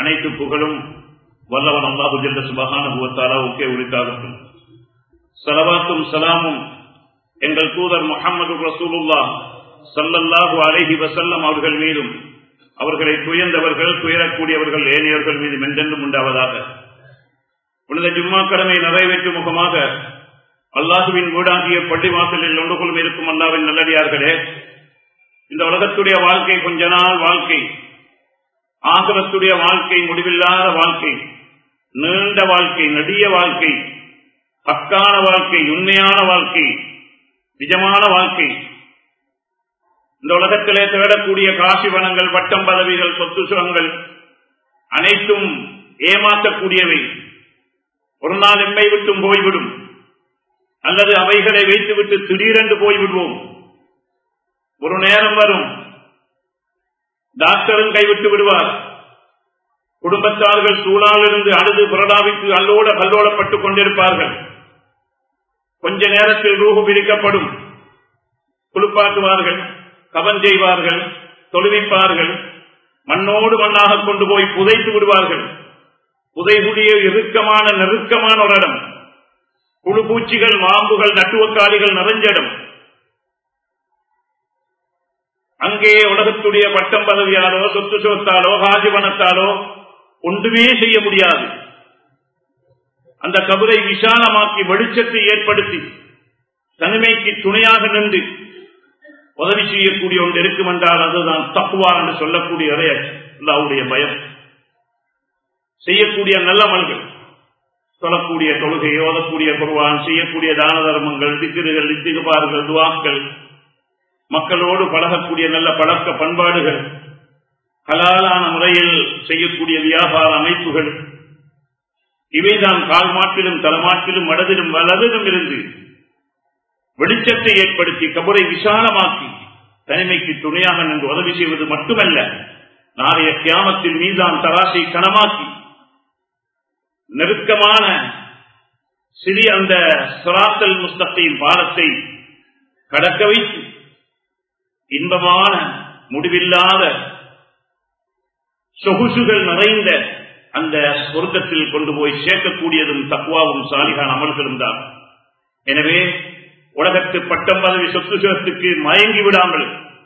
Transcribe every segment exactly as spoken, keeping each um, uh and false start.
அனைத்து புகழும் வல்லவன் அல்லாஹு ஜல்ல சுப்ஹானஹு வ தஆலாவுக்கே உரித்தாகட்டும். ஸலவாத்தும் ஸலாமும் எங்கள் தூதர் முஹம்மது ரசூலுல்லாஹ் ஸல்லல்லாஹு அலைஹி வஸல்லம் அவர்கள் மீதும் அவர்களை துயர்ந்தவர்கள் துயரக்கூடியவர்கள் ஏனையவர்கள் மீது மென்றென்றும் உண்டாவதாக. புனித ஜும்மா கடமை நிறைவேற்றும் முகமாக அல்லாஹுவின் வீடாகிய பள்ளி வாசலில் ஒன்று கொள்ளும் இருக்கும் அல்லாஹ்வின் நல்லடியார்களே, இந்த உலகத்துடைய வாழ்க்கை கொஞ்ச நாள் வாழ்க்கை, ஆகிரத்துடைய வாழ்க்கை முடிவில்லாத வாழ்க்கை, நீண்ட வாழ்க்கை, நெடிய வாழ்க்கை, பக்கான வாழ்க்கை, உண்மையான வாழ்க்கை, நிஜமான வாழ்க்கை. இந்த உலகத்திலே தேடக்கூடிய காசி வனங்கள், பட்டம் பதவிகள், சொத்து சுகங்கள் அனைத்தும் ஏமாற்றக்கூடியவை. ஒரு நாள் எம்மை விட்டும் போய்விடும், அல்லது அவைகளை வைத்துவிட்டு திடீரென்று போய்விடுவோம். ஒரு நேரம் வரும், டாக்டரும் கைவிட்டு விடுவார், குடும்பத்தார்கள் சூழாலிருந்து அழுது புரடாவித்து அல்லோட கல்லோடப்பட்டுக் கொண்டிருப்பார்கள். கொஞ்ச நேரத்தில் ரூஹு பிரிக்கப்படும். குளிப்பாட்டுவார்கள், கவன் செய்வார்கள், தொழுவிப்பார்கள், மண்ணோடு மண்ணாக கொண்டு போய் புதைத்து விடுவார்கள். புதைகுடிய இறுக்கமான நெருக்கமான ஒரு இடம், புழு பூச்சிகள், மாம்புகள், நட்டுவக்காளிகள் நிறைஞ்ச இடம். அங்கே உலகத்துடைய பட்டம் பதவியாலோ சொத்து சொத்தாலோ காஜிவனத்தாலோ ஒன்றுமே செய்ய முடியாது. அந்த கபரை விசாலமாக்கி வெளிச்சத்தை ஏற்படுத்தி தனிமைக்கு துணையாக நின்று உதவி செய்யக்கூடிய ஒன்று இருக்கும் என்றால் அதுதான் தக்வா என்று சொல்லக்கூடிய அல்லாஹ்வுடைய பயம். செய்யக்கூடிய நல்லமல்கள், சொல்லக்கூடிய தொழுகை, ஓதக்கூடிய குர்ஆன், செய்யக்கூடிய தான தர்மங்கள், திக்ருகள், இஸ்திக்பார்கள், துஆக்கள், மக்களோடு பழகக்கூடிய நல்ல பழக்க பண்பாடுகள், ஹலாலான முறையில் செய்யக்கூடிய வியாபார அமைப்புகள், இவைதான் கால் மாட்டிலும் தலமாட்டிலும் வடதிலும் வலதிலும் இருந்து வெளிச்சத்தை ஏற்படுத்தி கபரை விசாலமாக்கி தனிமைக்கு துணையாக நின்று உதவி செய்வது மட்டுமல்ல, நாளைய கியாமத்தில் மீதான் தராசை கனமாக்கி நெருக்கமான சிறிய அந்த சிராத்தல் முஸ்தகீம் பாலத்தை கடக்க வைத்து இன்பமான முடிவில்லாத சொகுசுகள் நிறைந்த அந்த சொர்க்கத்தில் கொண்டு போய் சேர்க்கக்கூடியதும் தக்வாவும் சாலிகான அமல்களும் தான். எனவே உலகத்து பட்டம் பதவி சொத்து சுகத்துக்கு மயங்கி விடாமல்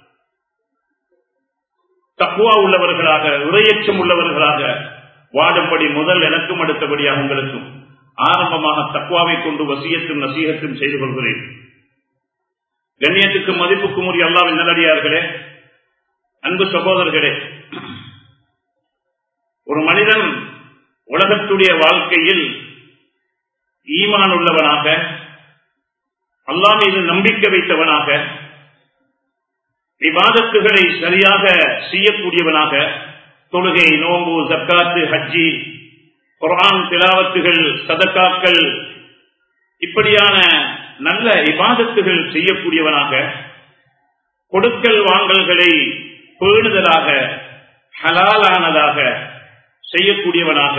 தக்வா உள்ளவர்களாக, இறையச்சம் உள்ளவர்களாக வாடும்படி முதல் எனக்கும் அடுத்தபடியாக உங்களுக்கும் ஆரம்பமாக தக்வாவை கொண்டு வசியத்தும் நசீகத்தும் செய்து கொள்கிறேன். கண்ணியத்துக்கும் மதிப்புக்கும் உரிய அல்லாஹ்வின் நல்லடியார்களே, அன்பு சகோதரர்களே, ஒரு மனிதன் உலகத்துடைய வாழ்க்கையில் ஈமான் உள்ளவனாக, அல்லாஹ் மீது நம்பிக்கை வைத்தவனாக, இபாதத்துகளை சரியாக செய்யக்கூடியவனாக, தொழுகை, நோன்பு, ஜக்காத்து, ஹஜ்ஜி, குர்ஆன் திலாவத்துகள், சதகாக்கள், இப்படியான நல்ல இபாதத்துகள் செய்யக்கூடியவனாக, கொடுக்கல் வாங்கல்களை பேணுதலாக ஹலாலானதாக செய்யக்கூடியவனாக,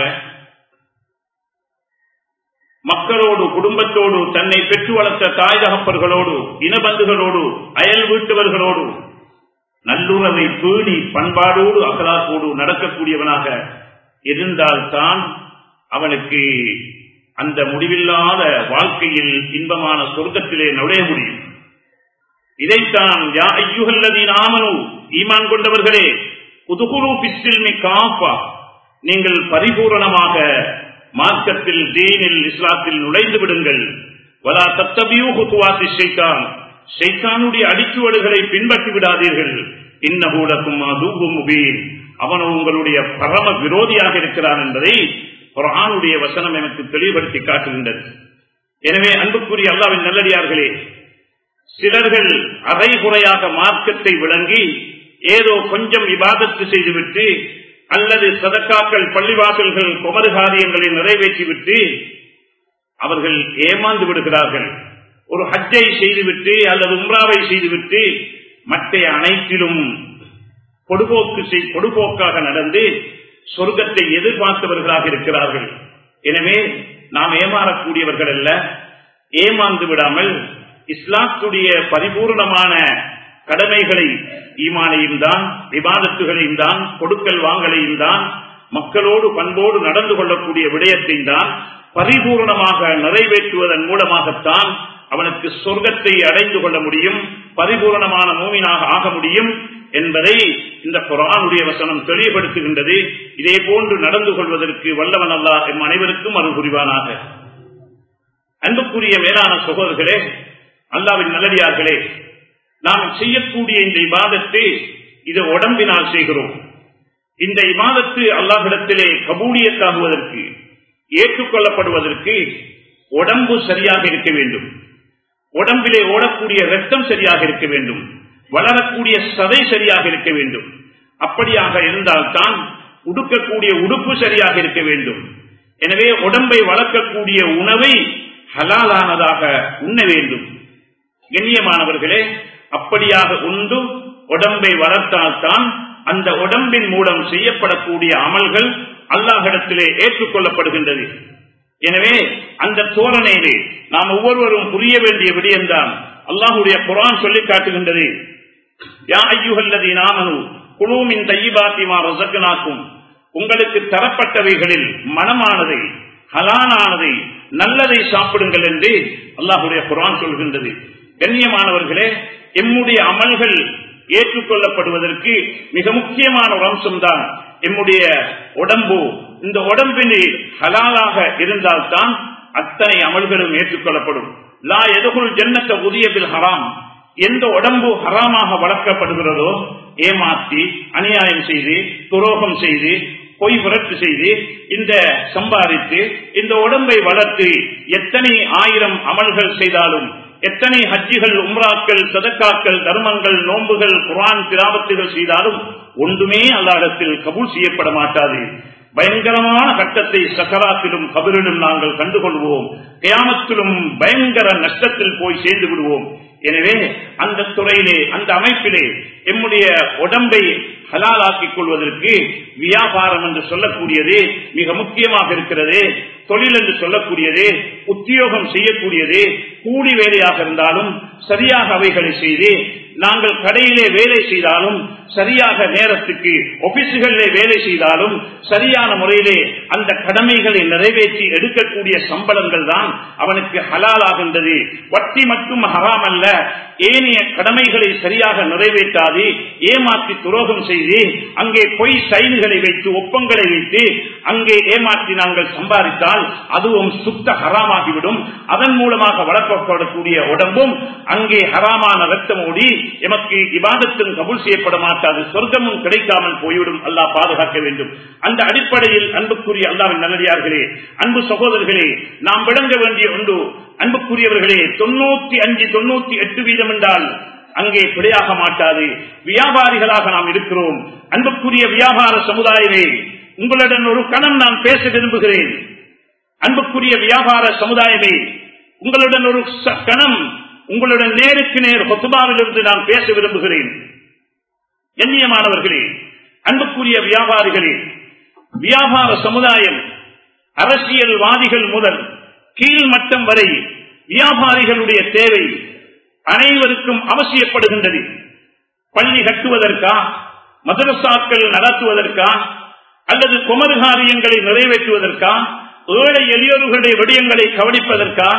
மக்களோடு குடும்பத்தோடு தன்னை பெற்று வளர்த்த தாய் தகப்பர்களோடு இனபந்துகளோடு அயல் வீட்டவர்களோடு நல்லுறவை பேணி பண்பாடோடு அகலாக்கோடு நடக்கக்கூடியவனாக இருந்தால்தான் அவனுக்கு அந்த முடிவில்லாத வாழ்க்கையில் இன்பமான சொர்க்கத்திலே நுழைய முடியும். இதைத்தான் யா அய்யுஹல்லதீன ஆமனூ, ஈமான் கொண்டவர்களே, உதுகுலூ பிஸ்ஸில்மி காஃபா, நீங்கள் பரிபூரணமாக மார்க்கத்தில், தீனில், இஸ்லாத்தில் நுழைந்து விடுங்கள். வலா தத்தபியூ குதுவாத்தி ஷைத்தான், ஷைத்தானுடைய அடிச்சுவடுகளை பின்பற்றி விடாதீர்கள். இன்னஹு லகும் அதுவ்வும் முபீன், அவன் உங்களுடைய பரம விரோதியாக இருக்கிறான் என்பதை குர்ஆனுடைய வசனம் எனக்கு தெளிவுபடுத்தி காட்டுகின்றது. எனவே அன்புக்குரிய அல்லாஹ்வின் நல்லடியார்களே, சிலர்கள் அரைகுறையாக மார்க்கத்தை விளங்கி ஏதோ கொஞ்சம் இபாதத்து செய்துவிட்டு அல்லது சதக்காக்கள், பள்ளிவாசல்கள், குமரு காரியங்களை நிறைவேற்றிவிட்டு அவர்கள் ஏமாந்து விடுகிறார்கள். ஒரு ஹஜ்ஜை செய்துவிட்டு அல்லது உம்ராவை செய்துவிட்டு மற்ற அனைத்திலும் பொடுபோக்கு பொடுபோக்காக நடந்து சொர்க்கத்தை எதிர்பார்த்தவர்களாக இருக்கிறார்கள். எனவே நாம் ஏமாறக்கூடியவர்கள் அல்ல. ஏமாந்து விடாமல் இஸ்லாத்துடைய பரிபூர்ணமான கடமைகளை, ஈமானையும் தான், இபாதத்துகளையும் தான், கொடுக்கல் வாங்கலையும் தான், மக்களோடு பண்போடு நடந்து கொள்ளக்கூடிய விடயத்தை தான் பரிபூர்ணமாக நிறைவேற்றுவதன் மூலமாகத்தான் அவனுக்கு சொர்க்கத்தை அடைந்து கொள்ள முடியும், பரிபூர்ணமான மூமினாக ஆக முடியும் என்பதை இந்த குர்ஆனுடைய வசனம் தெளிவுபடுத்துகின்றது. இதே போன்று நடந்து கொள்வதற்கு வல்லவன் அல்லாஹ் எம் அனைவருக்கும் அருள் புரிவானாக. அன்புக்குரிய மேலான சகோதரர்களே, அல்லாஹ்வின் நல்லடியார்களே, நாம் செய்யக்கூடிய இந்த இபாதத்தை இதை உடம்பினால் செய்கிறோம். இந்த இபாதத்து அல்லாஹ்விடத்திலே கபூலியத்தாகுவதற்கு, ஏற்றுக்கொள்ளப்படுவதற்கு உடம்பு சரியாக இருக்க வேண்டும். உடம்பிலே ஓடக்கூடிய ரத்தம் சரியாக இருக்க வேண்டும், வளரக்கூடிய சதை சரியாக இருக்க வேண்டும். அப்படியாக இருந்தால்தான் உடுக்கக்கூடிய உடுப்பு சரியாக இருக்க வேண்டும். எனவே உடம்பை வளர்க்கக்கூடிய உணவை ஹலாலானதாக உண்ண வேண்டும். கண்ணியமானவர்களே, அப்படியாக உண்டு உடம்பை வளர்த்தால்தான் அந்த உடம்பின் மூலம் செய்யப்படக்கூடிய அமல்கள் அல்லாஹ்விடத்திலே ஏற்றுக்கொள்ளப்படுகின்றது. எனவே அந்த தோரணையிலே நாம் ஒவ்வொருவரும் புரிய வேண்டிய விடயம்தான் அல்லாஹ்வுடைய குர்ஆன் சொல்லி காட்டுகின்றது. யா அய்யுஹல்லதீன ஆமனூ குலூ மின் தய்யிபாத்தி மா ரஸக்னாக்கும், உங்களுக்கு தரப்பட்டவைகளில் மனமானதை, ஹலாலானதை, நல்லதை சாப்பிடுங்கள் என்று அல்லாஹ்வுடைய குர்ஆன் சொல்கின்றது. கண்ணியமானவர்களே, எம்முடைய அமல்கள் ஏற்றுக்கொள்ளப்படுவதற்கு மிக முக்கியமான ஒரு அம்சம்தான் எம்முடைய உடம்பு. இந்த உடம்பினில் ஹலாலாக இருந்தால்தான் அத்தனை அமல்களும் ஏற்றுக்கொள்ளப்படும். லா எதுகுல் ஜன்னத்த உதியபில் ஹராம், எந்த உடம்பு ஹராமாக வளர்க்கப்படுகிறதோ, ஏமாற்றி அநியாயம் செய்து துரோகம் செய்து பொய் புரட்டு செய்து இந்த சம்பாதித்து இந்த உடம்பை வளர்த்து எத்தனை ஆயிரம் அமல்கள் செய்தாலும், எத்தனை ஹஜ்ஜிகள், உம்ராக்கள், சதக்காக்கள், தர்மங்கள், நோன்புகள், குர்ஆன் திலாவத்துகள் செய்தாலும் ஒன்றுமே அல்லாஹ்விடத்தில் கபூல் செய்யப்பட மாட்டாது. பயங்கரமான கட்டத்தை சக்கராத்திலும் கபரிலும் நாங்கள் கண்டுகொள்வோம். கியாமத்திலும் பயங்கர நஷ்டத்தில் போய் சேர்ந்து விடுவோம். எனவே அந்த துறையிலே, அந்த அமைப்பிலே எம்முடைய உடம்பை ஹலாலாக்கிக் கொள்வதற்கு வியாபாரம் என்று சொல்லக்கூடியது மிக முக்கியமாக இருக்கிறது. தொழில் என்று சொல்லக்கூடியது, உத்தியோகம் செய்யக்கூடியது, கூலி வேலையாக இருந்தாலும் சரியாக அவைகளை செய்து, நாங்கள் கடையிலே வேலை செய்தாலும் சரியாக நேரத்துக்கு, ஆபீஸுகளிலே வேலை செய்தாலும் சரியான முறையிலே அந்த கடமைகளை நிறைவேற்றி எடுக்கக்கூடிய சம்பளங்கள் தான் அவனுக்கு ஹலாலாகின்றது. வட்டி மட்டும் ஹராம் அல்ல, ஏனைய கடமைகளை சரியாக நிறைவேற்றாது ஏமாற்றி துரோகம் செய்து அங்கே பொய் சைன்களை வைத்து ஒப்பங்களை வைத்து அங்கே ஏமாற்றி நாங்கள் சம்பாதித்தால் அதுவும் சுத்த ஹராமாகிவிடும். அதன் மூலமாக வளர்க்கப்படக்கூடிய உடம்பும் அங்கே ஹராமான ரத்தம் ஓடி எமக்கு இபாதத்தும் கபூல் செய்யப்பட மாட்டாது, சொர்க்கமும் கிடைக்காமல் போய்விடும். அல்லாஹ் பாதுகாக்க வேண்டும். அந்த அடிப்படையில் அன்புக்குரிய அல்லாஹ்வின் நல்லடியார்களே, அன்பு சகோதரர்களே, நாம் விளங்க வேண்டிய ஒன்று, அன்புக்குரியவர்களே, தொண்ணூத்தி அஞ்சு தொண்ணூத்தி எட்டு வீதம் என்றால் அங்கே பிழையாக மாட்டாது. வியாபாரிகளாக நாம் இருக்கிறோம். அன்புக்குரிய வியாபார சமுதாயமே, உங்களுடன் ஒரு கணம் நான் பேச விரும்புகிறேன். அன்புக்குரிய வியாபார சமுதாயமே, உங்களுடன் ஒரு கணம், உங்களுடன் நேருக்கு நேர் ஹுத்பாவிலிருந்து நான் பேச விரும்புகிறேன். கண்ணியமானவர்களே, அன்புக்குரிய வியாபாரிகளே, வியாபார சமுதாயம் அரசியல்வாதிகள் முதல் கீழ்மட்டம் வரை வியாபாரிகளுடைய தேவை அனைவருக்கும் அவசியப்படுகின்றது. பள்ளி கட்டுவதற்கா, மதரசாக்கள் நடத்துவதற்கா, அல்லது குமர் காரியங்களை நிறைவேற்றுவதற்கா, ஏழை எளியோர்களுடைய விடயங்களை கவனிப்பதற்கா,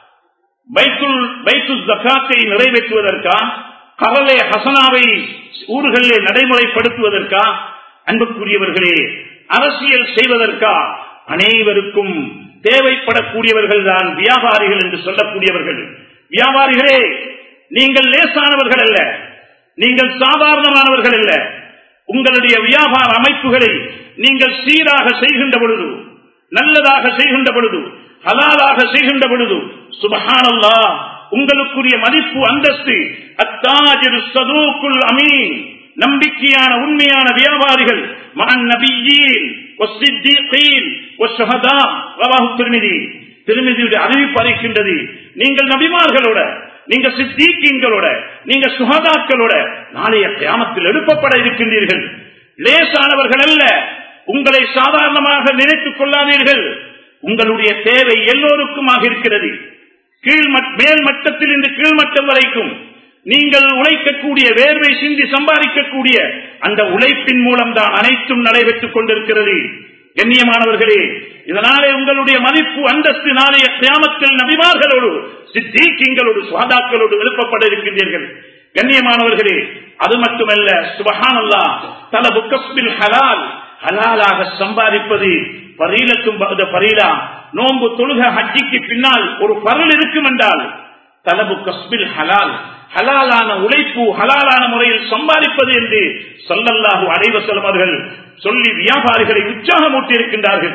பைத்துல் பைத்துல் ஜகாத்தை நிறைவேற்றுவதற்கா, கரலே ஹசனாவை ஊர்களிலே நடைமுறைப்படுத்துவதற்கா, அன்புக்குரியவர்களே, அரசியல் செய்வதற்கா, அனைவருக்கும் தேவைப்படக்கூடியவர்கள் தான் வியாபாரிகள் என்று சொல்லக்கூடியவர்கள். வியாபாரிகளே, நீங்கள் லேசானவர்கள் அல்ல, நீங்கள் சாதாரணமானவர்கள் அல்ல. உங்களுடைய வியாபார அமைப்புகளை நீங்கள் சீராக செய்கின்ற பொழுது, நல்லதாக செய்கின்ற பொழுது, ஹலாலாக செய்கின்ற பொழுது, சுப்ஹானல்லாஹ், உங்களுக்குரிய மதிப்பு, அந்தஸ்து, அத்தாஜிரு ஸதூகுல் அமீன், நம்பிக்கையான உண்மையான வியாபாரிகள், மஅன் நபிய்யீன் வஸ்ஸித்தீகீன் வஷ்ஷஹதா, ரவாஹு திர்மிதி, திருமிதியுடைய அறிவிப்பு அறிக்கின்றது. நீங்கள் நபிமார்களோட, நீங்க சித்தீக்கீன்களோட, நீங்க சுஹதாக்களோட நாளைய கியாமத்தில் எழுப்பப்பட இருக்கின்றீர்கள். லேசானவர்கள் அல்ல. உங்களை சாதாரணமாக நினைத்துக் கொள்ளாதீர்கள். உங்களுடைய தேவை எல்லோருக்குமாக இருக்கிறது. கீழ் மேல் மட்டத்தில் இருந்து கீழ்மட்டம் வரைக்கும் நீங்கள் உழைக்கக்கூடிய, வேர்வை சிந்தி சம்பாதிக்கக்கூடிய அந்த உழைப்பின் மூலம் தான் அனைத்தும் நடைபெற்றுக் கொண்டிருக்கிறது. கண்ணியமானவர்களே, இதனாலே உங்களுடைய மதிப்பு அந்தஸ்து நாளைய கியாமத்தில் நபிமார்களோடு, சித்தீக்கீங்களோடு, சுஹதாக்களோடு எழுப்பப்பட இருக்கின்றீர்கள். கண்ணியமானவர்களே, அது மட்டுமல்ல, சுப்ஹானல்லாஹ், தலபு கஸ்பில் ஹலால், ஹலாலாக சம்பாதிப்பது பரீலத்தும் பரீலா. நோன்பு தொழுக ஹஜ்ஜிக்கு பின்னால் ஒரு பரல் இருக்கும் என்றால் தலபு கஸ்பில் ஹலால், ஹலாலான உழைப்பு, ஹலாலான முறையில் சம்பாதிப்பது என்று ஸல்லல்லாஹு அலைஹி வஸல்லம் அவர்கள் சொல்லி வியாபாரிகளை உற்சாகமூட்டி இருக்கின்றார்கள்.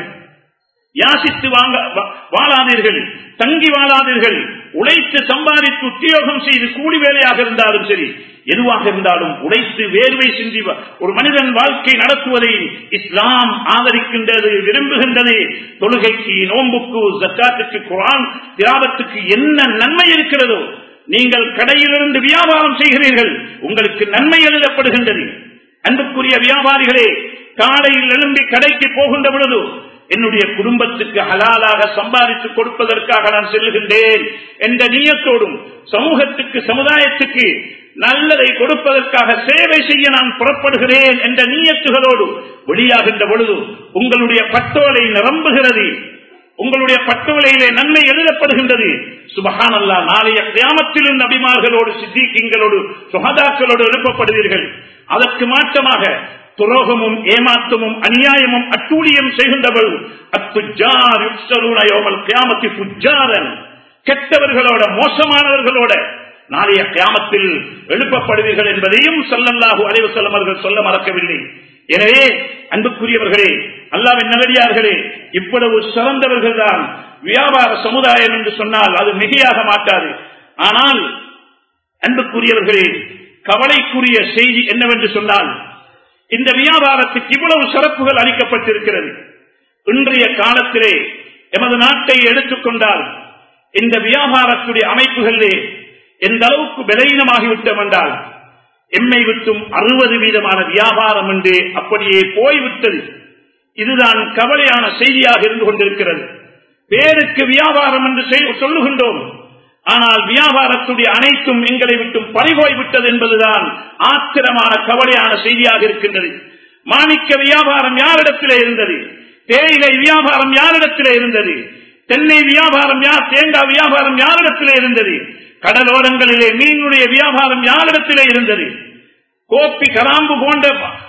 யாசித்து வாங்க வாழாதீர்கள், தங்கி வாழாதீர்கள். உழைத்து சம்பாதித்து உத்தியோகம் செய்து கூலி வேலையாக இருந்தாலும் சரி, எதுவாக இருந்தாலும் உழைத்து வேர்வை சிந்தி ஒரு மனிதன் வாழ்க்கை நடத்துவதை இஸ்லாம் ஆதரிக்கின்றது, விரும்புகின்றது. தொழுகைக்கு, நோன்புக்கு, ஜக்காத்துக்கு, குர்ஆன் திலாவத்துக்கு என்ன நன்மை இருக்கிறதோ, நீங்கள் கடையிலிருந்து வியாபாரம் செய்கிறீர்கள், உங்களுக்கு நன்மை எழுதப்படுகின்றது. அன்புக்குரிய வியாபாரிகளே, காலையில் எழும்பி கடைக்கு போகின்ற பொழுது என்னுடைய குடும்பத்துக்கு ஹலாலாக சம்பாதித்து கொடுப்பதற்காக நான் செல்லுகின்றேன் என்ற நியத்தோடும், சமூகத்துக்கு, சமுதாயத்துக்கு நல்லதை கொடுப்பதற்காக சேவை செய்ய நான் புறப்படுகிறேன் என்ற நியத்துகளோடு வெளியாகின்ற பொழுது உங்களுடைய பட்டோலை நிரம்புகிறது, உங்களுடைய பட்டோலையிலே நன்மை எழுதப்படுகின்றது. சுப்ஹானல்லாஹ், நாளைய கியாமத்திலும் நபிமார்களோடு, சித்தீக்கீங்களோடு, சுஹதாக்களோடு எழுப்பப்படுவீர்கள். அதற்கு மாற்றமாக துரோகமும், ஏமாற்றமும், அநியாயமும், அட்டூழியம் செய்கின்றவள் அத்துஜார் யுஹ்ஷரூன யௌமல் கியாமத்தி ஃபுஜ்ஜாரன், கெட்டவர்களோட, மோசமானவர்களோட நாளைய கியாமத்தில் எழுப்பப்படுவீர்கள் என்பதையும் ஸல்லல்லாஹு அலைஹி வஸல்லம் அவர்கள் சொல்ல மறக்கவில்லை. எனவே அன்புக்குரியவர்களே, அல்லாஹ்வின் நல்லடியார்களே, இவ்வளவு சிறந்தவர்கள் தான் வியாபார சமுதாயம் என்று சொன்னால் அது மிகையாக மாட்டாது. ஆனால் அன்புக்குரியவர்களே, கவலைக்குரிய செய்தி என்னவென்று சொன்னால், இந்த வியாபாரத்துக்கு இவ்வளவு சிறப்புகள் அளிக்கப்பட்டிருக்கிறது. இன்றைய காலத்திலே எமது நாட்டை எடுத்துக்கொண்டால் இந்த வியாபாரத்துடைய அமைப்புகளிலே எந்த அளவுக்கு பலவீனமாகிவிட்டோம் என்றால், எம்மை விட்டும் அறுபது வீதமான வியாபாரம் என்று அப்படியே போய்விட்டது. இதுதான் கவலையான செய்தியாக இருந்து கொண்டிருக்கிறது. பேருக்கு வியாபாரம் என்று சொல்லுகின்றோம், ஆனால் வியாபாரத்துடைய அனைத்தும் எங்களை விட்டும் பறிபோய்விட்டது என்பதுதான் ஆத்திரமான கவலையான செய்தியாக இருக்கின்றது. மாணிக்க வியாபாரம் யாரிடத்திலே இருந்தது? தேயிலை வியாபாரம் யாரிடத்திலே இருந்தது? தென்னை வியாபாரம் யார்? தேங்காய் வியாபாரம் யாரிடத்திலே இருந்தது? கடலோரங்களிலே மீனுடைய வியாபாரம் யாரிடத்திலே இருந்தது? கோப்பி, கராம்பு போன்ற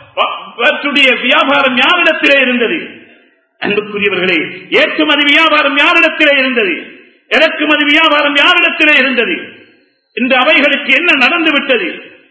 வியாபாரம் யாரிடத்திலே இருந்தது? அன்புக்குரியவர்களே, ஏற்றுமதி வியாபாரம் யாரிடத்திலே இருந்தது? இறக்குமதி வியாபாரம் யாரிடத்திலே இருந்தது? இன்று அவைகளுக்கு என்ன நடந்துவிட்டது?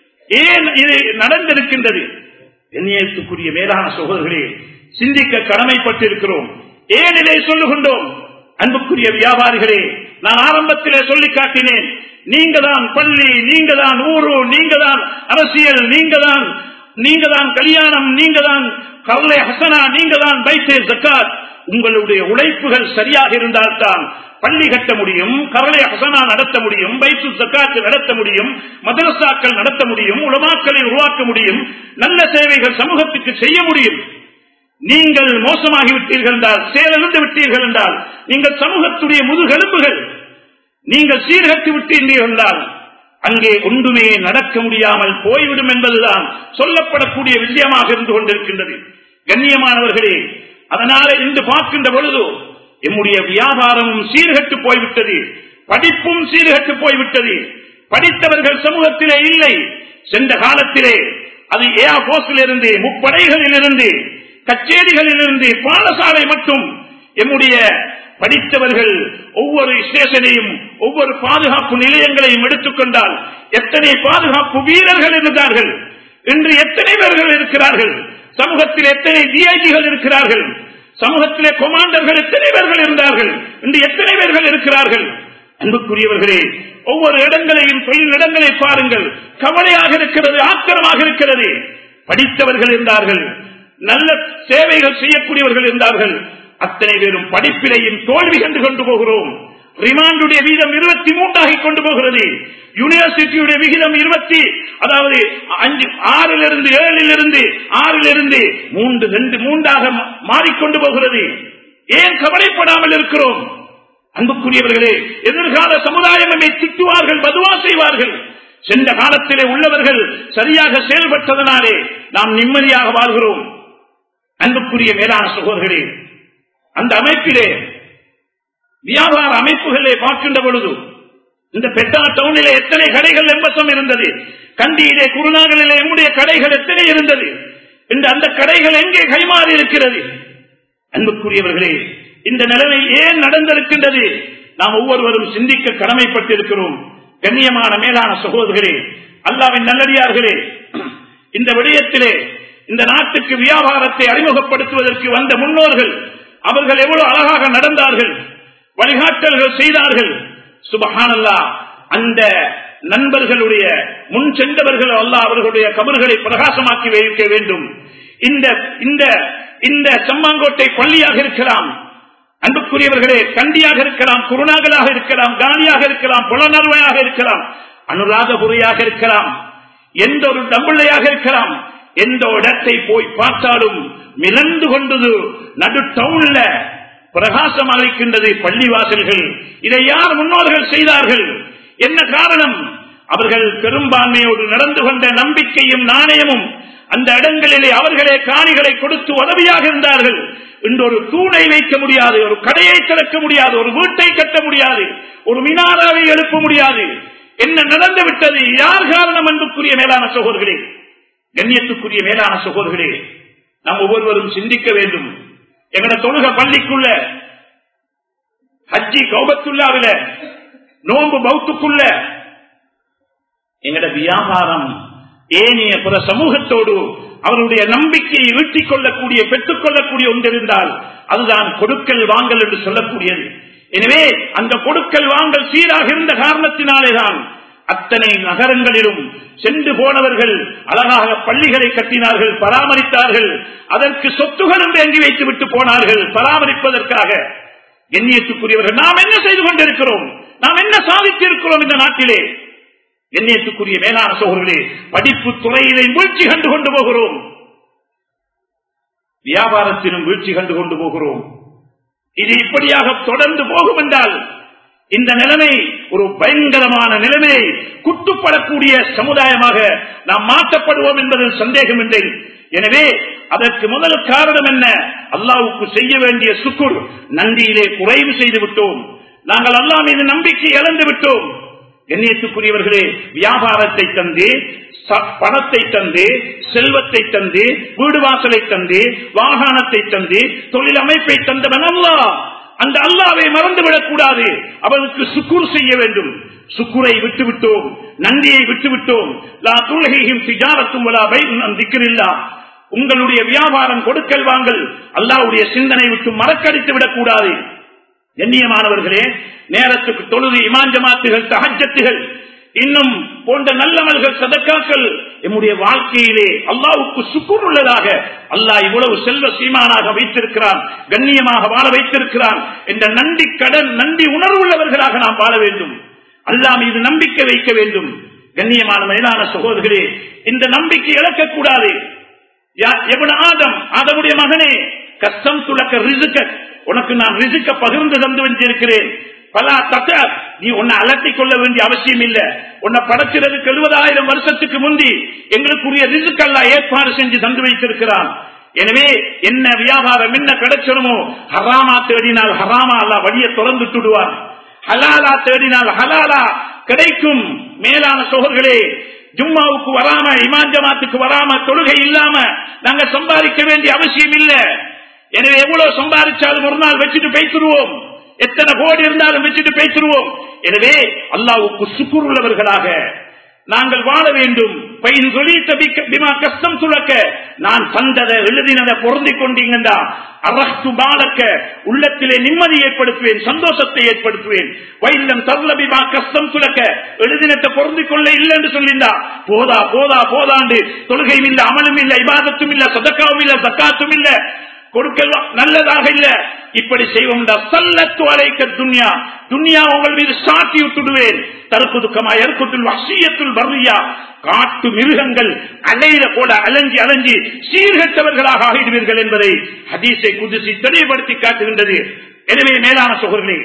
ஏன் இது நடந்திருக்கின்றது? எண்ணியத்துக்குரிய மேலான சகோதரர்களே, சிந்திக்க கடமைப்பட்டிருக்கிறோம். ஏன் இதை சொல்லுகின்றோம்? அன்புக்குரிய வியாபாரிகளே, நான் ஆரம்பத்திலே சொல்லி காட்டினேன், நீங்க தான் பள்ளி, நீங்க தான் ஊரு, நீங்க தான் அரசியல், நீங்க தான் நீங்க தான் கல்யாணம், நீங்க தான் கர்லே ஹசனா, நீங்க தான் பைத்தே ஜக்காத். உங்களுடைய உழைப்புகள் சரியாக இருந்தால்தான் பள்ளி கட்ட முடியும், கர்லே ஹசனா நடத்த முடியும், பைத்து ஜக்காத் நடத்த முடியும், மதரசாக்கள் நடத்த முடியும், உலமாக்களை உருவாக்க முடியும், நல்ல சேவைகள் சமூகத்துக்கு செய்ய முடியும். நீங்கள் மோசமாகிவிட்டீர்கள் என்றால், செயலிழந்து விட்டீர்கள் என்றால், நீங்கள் சமூகத்துடைய முதுகெலும்புகள், நீங்கள் சீர்கட்டு விட்டீர்கள் என்றால் அங்கே ஒன்றுமே நடக்க முடியாமல் போய்விடும் என்பதுதான் சொல்லப்படக்கூடிய விஷயமாக இருந்து கொண்டிருக்கின்றது. கண்ணியமானவர்களே, அதனால இன்று பார்க்கின்ற பொழுது எம்முடைய வியாபாரமும் சீர்கட்டு போய்விட்டது, படிப்பும் சீர்கட்டு போய்விட்டது. படித்தவர்கள் சமூகத்திலே இல்லை. சென்ற காலத்திலே அது ஏர் போர்ஸில் இருந்து, முப்படைகளில் இருந்து, கச்சேரிகளில் இருந்து, பாடசாலை மட்டும் எம்முடைய படித்தவர்கள் ஒவ்வொரு ஸ்டேஷனையும், ஒவ்வொரு பாதுகாப்பு நிலையங்களையும் எடுத்துக்கொண்டால் எத்தனை பாதுகாப்பு வீரர்கள் இருந்தார்கள். இன்று எத்தனை பேர்கள் இருக்கிறார்கள்? சமூகத்தில் எத்தனை டிஐஜிகள் இருக்கிறார்கள்? சமூகத்திலே கொமாண்டர்கள் எத்தனை பேர்கள் இருந்தார்கள்? இன்று எத்தனை பேர்கள் இருக்கிறார்கள்? அன்புக்குரியவர்களே, ஒவ்வொரு இடங்களையும், தொழில் இடங்களை பாருங்கள், கவலையாக இருக்கிறது, ஆத்திரமாக இருக்கிறது. படித்தவர்கள் இருந்தார்கள், நல்ல சேவைகள் செய்யக்கூடியவர்கள் இருந்தார்கள். அத்தனை பேரும் படிப்பிலையும் தோல்வி கண்டு கொண்டு போகிறோம். ரிமாண்டுடைய வீதம் இருபத்தி மூன்றாகி கொண்டு போகிறது. யூனிவர்சிட்டியுடைய விகிதம் இருபத்தி அதாவது அஞ்சு ஆறிலிருந்து ஏழிலிருந்து ஆறிலிருந்து மூன்று ரெண்டு மூன்றாக மாறிக்கொண்டு போகிறது. ஏன் கவலைப்படாமல் இருக்கிறோம்? அன்புக்குரியவர்களே, எதிர்கால சமுதாயம் நம்மை திட்டுவார்கள், பதுவா செய்வார்கள். சென்ற காலத்திலே உள்ளவர்கள் சரியாக செயல்பட்டதனாலே நாம் நிம்மதியாக வாழ்கிறோம். அன்புக்குரிய மேலான சகோதரர்களே, அந்த அமைப்பிலே வியாபார அமைப்புகளை பார்க்கின்ற பொழுது இந்த பெட்டா டவுனிலே எத்தனை கடைகள் எம்பசம் இருந்தது, கண்டியிலே குருநாகலிலே எம்முடைய கடைகள் எத்தனை இருந்தது, இந்த அந்த கடைகள் எங்கே கைமாறி இருக்கிறது? அன்புக்குரியவர்களே, இந்த நிலைமை ஏன் நடந்திருக்கின்றது? நாம் ஒவ்வொருவரும் சிந்திக்க கடமைப்பட்டிருக்கிறோம். கண்ணியமான மேலான சகோதரர்களே, அல்லாஹ்வின் நல்லடியார்களே, இந்த விடயத்திலே இந்த நாட்டுக்கு வியாபாரத்தை அறிமுகப்படுத்துவதற்கு வந்த முன்னோர்கள் அவர்கள் எவ்வளவு அழகாக நடந்தார்கள், வழிகாட்டல்கள் செய்தார்கள். சுப்ஹானல்லாஹ், அந்த நண்பர்களுடைய முன் சென்றவர்கள் அல்லாஹ் அவர்களுடைய கபர்களை பிரகாசமாக்கி வைக்க வேண்டும். இந்த இந்த இந்த சம்மாங்கோட்டை பள்ளியாக இருக்கலாம், அன்புக்குரியவர்களே, கண்டியாக இருக்கலாம், குருநாகலாக இருக்கலாம், காலியாக இருக்கலாம், புலனர்வையாக இருக்கலாம், அனுராதபுரியாக இருக்கலாம், எந்த ஒரு டம்பிள்ளையாக இருக்கலாம், எந்த இடத்தை போய் பார்த்தாலும் மிளந்து கொண்டது நடு டவுன்ல பிரகாசம் அளிக்கின்றது பள்ளிவாசல்கள். இதை யார் முன்னோர்கள் செய்தார்கள்? என்ன காரணம்? அவர்கள் பெரும்பான்மையோடு நடந்து கொண்ட நம்பிக்கையும் நாணயமும் அந்த இடங்களிலே அவர்களே காணிகளை கொடுத்து உதவியாக இருந்தார்கள். இன்று ஒரு தூணை வைக்க முடியாது, ஒரு கடையை திறக்க முடியாது, ஒரு வீட்டை கட்ட முடியாது, ஒரு மினாராவை எழுப்ப முடியாது. என்ன நடந்து விட்டது? யார் காரணம்? அன்புக்குரிய மேலான சகோதரர்களே, கண்ணியத்துக்குரிய மேலான சகோதரர்களே, நாம் ஒவ்வொருவரும் சிந்திக்க வேண்டும். எங்கட தொழுக பள்ளிக்குள்ள, ஹஜ்ஜி கௌபத்துல்லாவில, நோன்பு பௌத்துக்குள்ள எங்கட வியாபாரம் ஏனைய பிற சமூகத்தோடு அவருடைய நம்பிக்கையை ஈட்டிக் கொள்ளக்கூடிய பெற்றுக் கொள்ளக்கூடிய ஒன்று இருந்தால் அதுதான் கொடுக்கல் வாங்கல் என்று சொல்லக்கூடியது. எனவே அந்த கொடுக்கல் வாங்கல் சீராக இருந்த காரணத்தினாலேதான் அத்தனை நகரங்களிலும் சென்று போனவர்கள் அழகாக பள்ளிகளை கட்டினார்கள், பராமரித்தார்கள், அதற்கு சொத்துகளும் வாங்கி வைத்து விட்டு போனார்கள் பராமரிப்பதற்காக. எண்ணியத்துக்குரியவர்கள் நாம் என்ன செய்து கொண்டிருக்கிறோம்? நாம் என்ன சாதித்திருக்கிறோம் இந்த நாட்டிலே? எண்ணியத்துக்குரிய மேலான சகோதரர்களே, படிப்பு துறையிலே வீழ்ச்சி கண்டு கொண்டு போகிறோம், வியாபாரத்திலும் வீழ்ச்சி கண்டு கொண்டு போகிறோம். இது இப்படியாக தொடர்ந்து போகும் என்றால் இந்த நிலைமை ஒரு பயங்கரமான நிலைமை, குட்டுப்படக்கூடிய சமுதாயமாக நாம் மாற்றப்படுவோம் என்பதில் சந்தேகம் இல்லை. எனவே அதற்கு முதல் காரணம் என்ன? அல்லாஹ்வுக்கு செய்ய வேண்டிய சுக்குர் நன்றியிலே குறைவு செய்து விட்டோம். நாங்கள் அல்லாஹ் மீது நம்பிக்கை இழந்து விட்டோம். எண்ணியத்துக்குரியவர்களே, வியாபாரத்தை தந்து, பணத்தை தந்து, செல்வத்தை தந்து, வீடு வாசலை தந்து, வாகனத்தை தந்து, தொழில் அமைப்பை தந்தவன் அல்லாஹ். அந்த அல்லாஹ்வை மறந்துவிடக் கூடாது, அவருக்கு சுக்குர் செய்ய வேண்டும். சுக்குரை விட்டுவிட்டோம், நன்றியை விட்டுவிட்டோம். லா துல்ஹிஹிம் திஜாரத்தும் வலா பைஉன் அன் திக்ரில்லாஹ். உங்களுடைய வியாபாரம் கொடுக்கல் வாங்கல் அல்லாஹ்வுடைய சிந்தனை விட்டு மறக்கடித்து விடக் கூடாது. கண்ணியமானவர்களே, நேரத்துக்கு தொழுது, இமாம் ஜமாத்துகள், தஹஜ்ஜத்துகள், இன்னும் போன்ற நல்லமல்கள், சதக்காக்கள் நம்முடைய வாழ்க்கையிலே அல்லாஹ்வுக்கு சுக்குர் உள்ளதாக அல்லாஹ் இவ்வளவு செல்வ சீமானாக வைத்திருக்கிறான், கண்ணியமாக வாழ வைத்திருக்கிறான் என்ற நன்றி கடன், நன்றி உணர்வு உள்ளவர்களாக நாம் வாழ வேண்டும். அல்லாஹ் மீது நம்பிக்கை வைக்க வேண்டும். கண்ணியமான மேலான சகோதரர்களே, இந்த நம்பிக்கை இழக்கக்கூடாது. ஆதம் ஆதமுடைய மகனே, கஷ்டம் துளக்க ரிசுக்க, உனக்கு நான் ரிசுக்க பகிர்ந்து தந்து வந்திருக்கிறேன். பல தத்த நீ உன்னை அலட்டிக் கொள்ள வேண்டிய அவசியம் இல்லை. உன்னை படைக்கிறதுக்கு எழுபதாயிரம் வருஷத்துக்கு முந்தி எங்களுக்குரிய ரிசுக் அல்லாஹ் ஏற்பாடு செஞ்சு தந்து வைத்திருக்கிறான். எனவே என்ன வியாபாரம் என்ன கிடைச்சணுமோ, ஹராமா தேடினால் ஹராமா அல்லாஹ் வழியை திறந்து விடுவான், ஹலாலா தேடினால் ஹலாலா கிடைக்கும். மேலான சோழர்களே, ஜும்மாவுக்கு வராம, இமாம் ஜமாத்துக்கு வராம, தொழுகை இல்லாம நாங்க சம்பாதிக்க வேண்டிய அவசியம் இல்லை. எனவே எவ்வளவு சம்பாதிச்சாலும் ஒரு நாள் வச்சுட்டு பேசிடுவோம், எத்தனை கோடி இருந்தாலும் வச்சுட்டு பேசிடுவோம். எனவே அல்லாஹ்வுக்கு சுக்குர் உள்ளவர்களாக நாங்கள் வாழ வேண்டும். கஷ்டம் துளக்க, நான் தந்ததை எழுதினதை பொருந்திக் கொண்டீங்கன்னா அரஹ்து பாலக்க, உள்ளத்திலே நிம்மதி ஏற்படுத்துவேன், சந்தோஷத்தை ஏற்படுத்துவேன். வைலம் தர்லபிமா கஷ்டம் துளக்க, எழுதினத்தை பொருந்திக் கொள்ள இல்லை என்று சொல்லிண்டா போதா போதா போதாண்டு தொழுகையும் இல்லை, அமலும் இல்லை, இபாதத்தும் இல்லை, சதக்காவும் இல்லை, ஜக்காத்தும் இல்லை, கொடுக்கல் நல்லதாக இல்ல. இப்படி செய்வோம், சல்லத்து அலைக்க துன்யா, துன்யா உங்கள் மீது சாட்டி விட்டுடுவேன். தற்குதுக்கமா எற்குத்துள் வசியத்துள் வர்றியா, காட்டு மிருகங்கள் அலையில கூட அலைஞ்சி அலைஞ்சி சீர்கட்டவர்களாக ஆகிடுவீர்கள் என்பதை ஹதீஸை குதுசி தெளிவுபடுத்தி காட்டுகின்றது. எனவே மேலான சகோதரர்களே,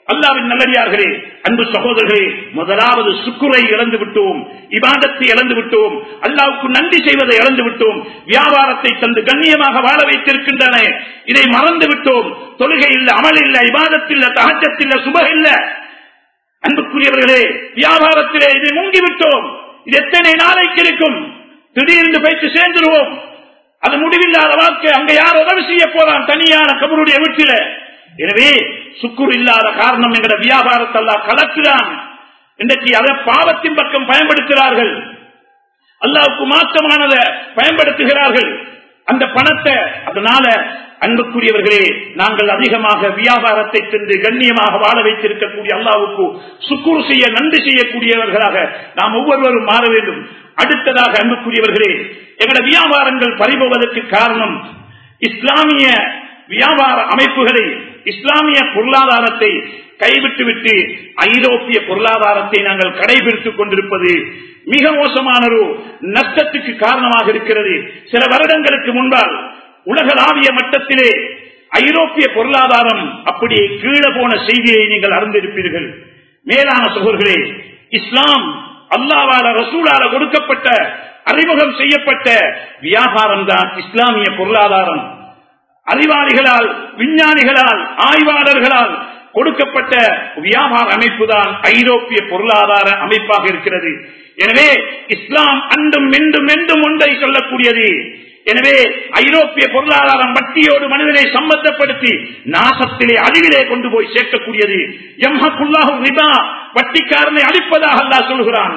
அல்லாஹ்வின் நல்லடியார்களே, அன்பு சகோதரர்களே, முதலாவது சுக்குரை இழந்து விட்டோம், இபாதத்தை இழந்து விட்டோம், அல்லாஹ்வுக்கு நன்றி செய்வதை இழந்து விட்டோம். வியாபாரத்தை தந்து கண்ணியமாக வாழ வைத்திருக்கின்றன, இதை மறந்து விட்டோம். தொழுகை இல்ல, அமல் இல்ல, இபாதத் இல்ல, தஹஜ்ஜத் இல்ல, சுபஹ் இல்ல. அன்புக்குரியவர்களே, வியாபாரத்திலே இதை முங்கிவிட்டோம். இது எத்தனை நாளைக்கு இருக்கும்? திடீர்னு போய்த்து சேர்ந்துருவோம். அது முடிவில்லாத வாழ்க்கை. அங்க யார் உதவி செய்ய போறான்? தனியான கபருடைய வீட்டில. எனவே சுக்குர் இல்லாத காரணம் எங்கட வியாபாரத்தை அல்லாஹ் கலக்கிறான். இன்றைக்கு அதை பாவத்தின் பக்கம் பயன்படுத்துகிறார்கள், அல்லாஹ்வுக்கு மாற்றமானதை பயன்படுத்துகிறார்கள் அந்த பணத்தை. அதனால அன்புக்குரியவர்களே, நாங்கள் அதிகமாக வியாபாரத்தை சென்று கண்ணியமாக வாழ வைத்திருக்கக்கூடிய அல்லாஹ்வுக்கு சுக்குர் செய்ய நன்றி செய்யக்கூடியவர்களாக நாம் ஒவ்வொருவரும் மாற வேண்டும். அடுத்ததாக அன்புக்குரியவர்களே, எங்களோட வியாபாரங்கள் பறிபோவதற்கு காரணம் இஸ்லாமிய வியாபார அமைப்புகளை, இஸ்லாமிய பொருளாதாரத்தை கைவிட்டுவிட்டு ஐரோப்பிய பொருளாதாரத்தை நாங்கள் கடைபிடித்துக் கொண்டிருப்பது மிக மோசமான ஒரு நஷ்டத்துக்கு காரணமாக இருக்கிறது. சில வருடங்களுக்கு முன்பால் உலகளாவிய மட்டத்திலே ஐரோப்பிய பொருளாதாரம் அப்படியே கீழே போன செய்தியை நீங்கள் அறிந்திருப்பீர்கள். மேலான சகோதரர்களே, இஸ்லாம் அல்லாஹ்வால ரசூலால கொடுக்கப்பட்ட அறிமுகம் செய்யப்பட்ட வியாபாரம் தான் இஸ்லாமிய பொருளாதாரம். அறிவாளிகளால், விஞ்ஞானிகளால், ஆய்வாளர்களால் கொடுக்கப்பட்ட வியாபார அமைப்பு தான் ஐரோப்பிய பொருளாதார அமைப்பாக இருக்கிறது. எனவே இஸ்லாம் அன்றும் என்றும் என்றும் ஒன்றை சொல்லக்கூடியது. எனவே ஐரோப்பிய பொருளாதாரம் வட்டியோடு மனிதனை சம்பந்தப்படுத்தி நாசத்திலே அழிவிலே கொண்டு போய் சேர்க்கக்கூடியது. யம்ஹகுல்லாஹு ரிபா, வட்டிக்காரனை அழிப்பதாக அல்லாஹ் சொல்கிறான்.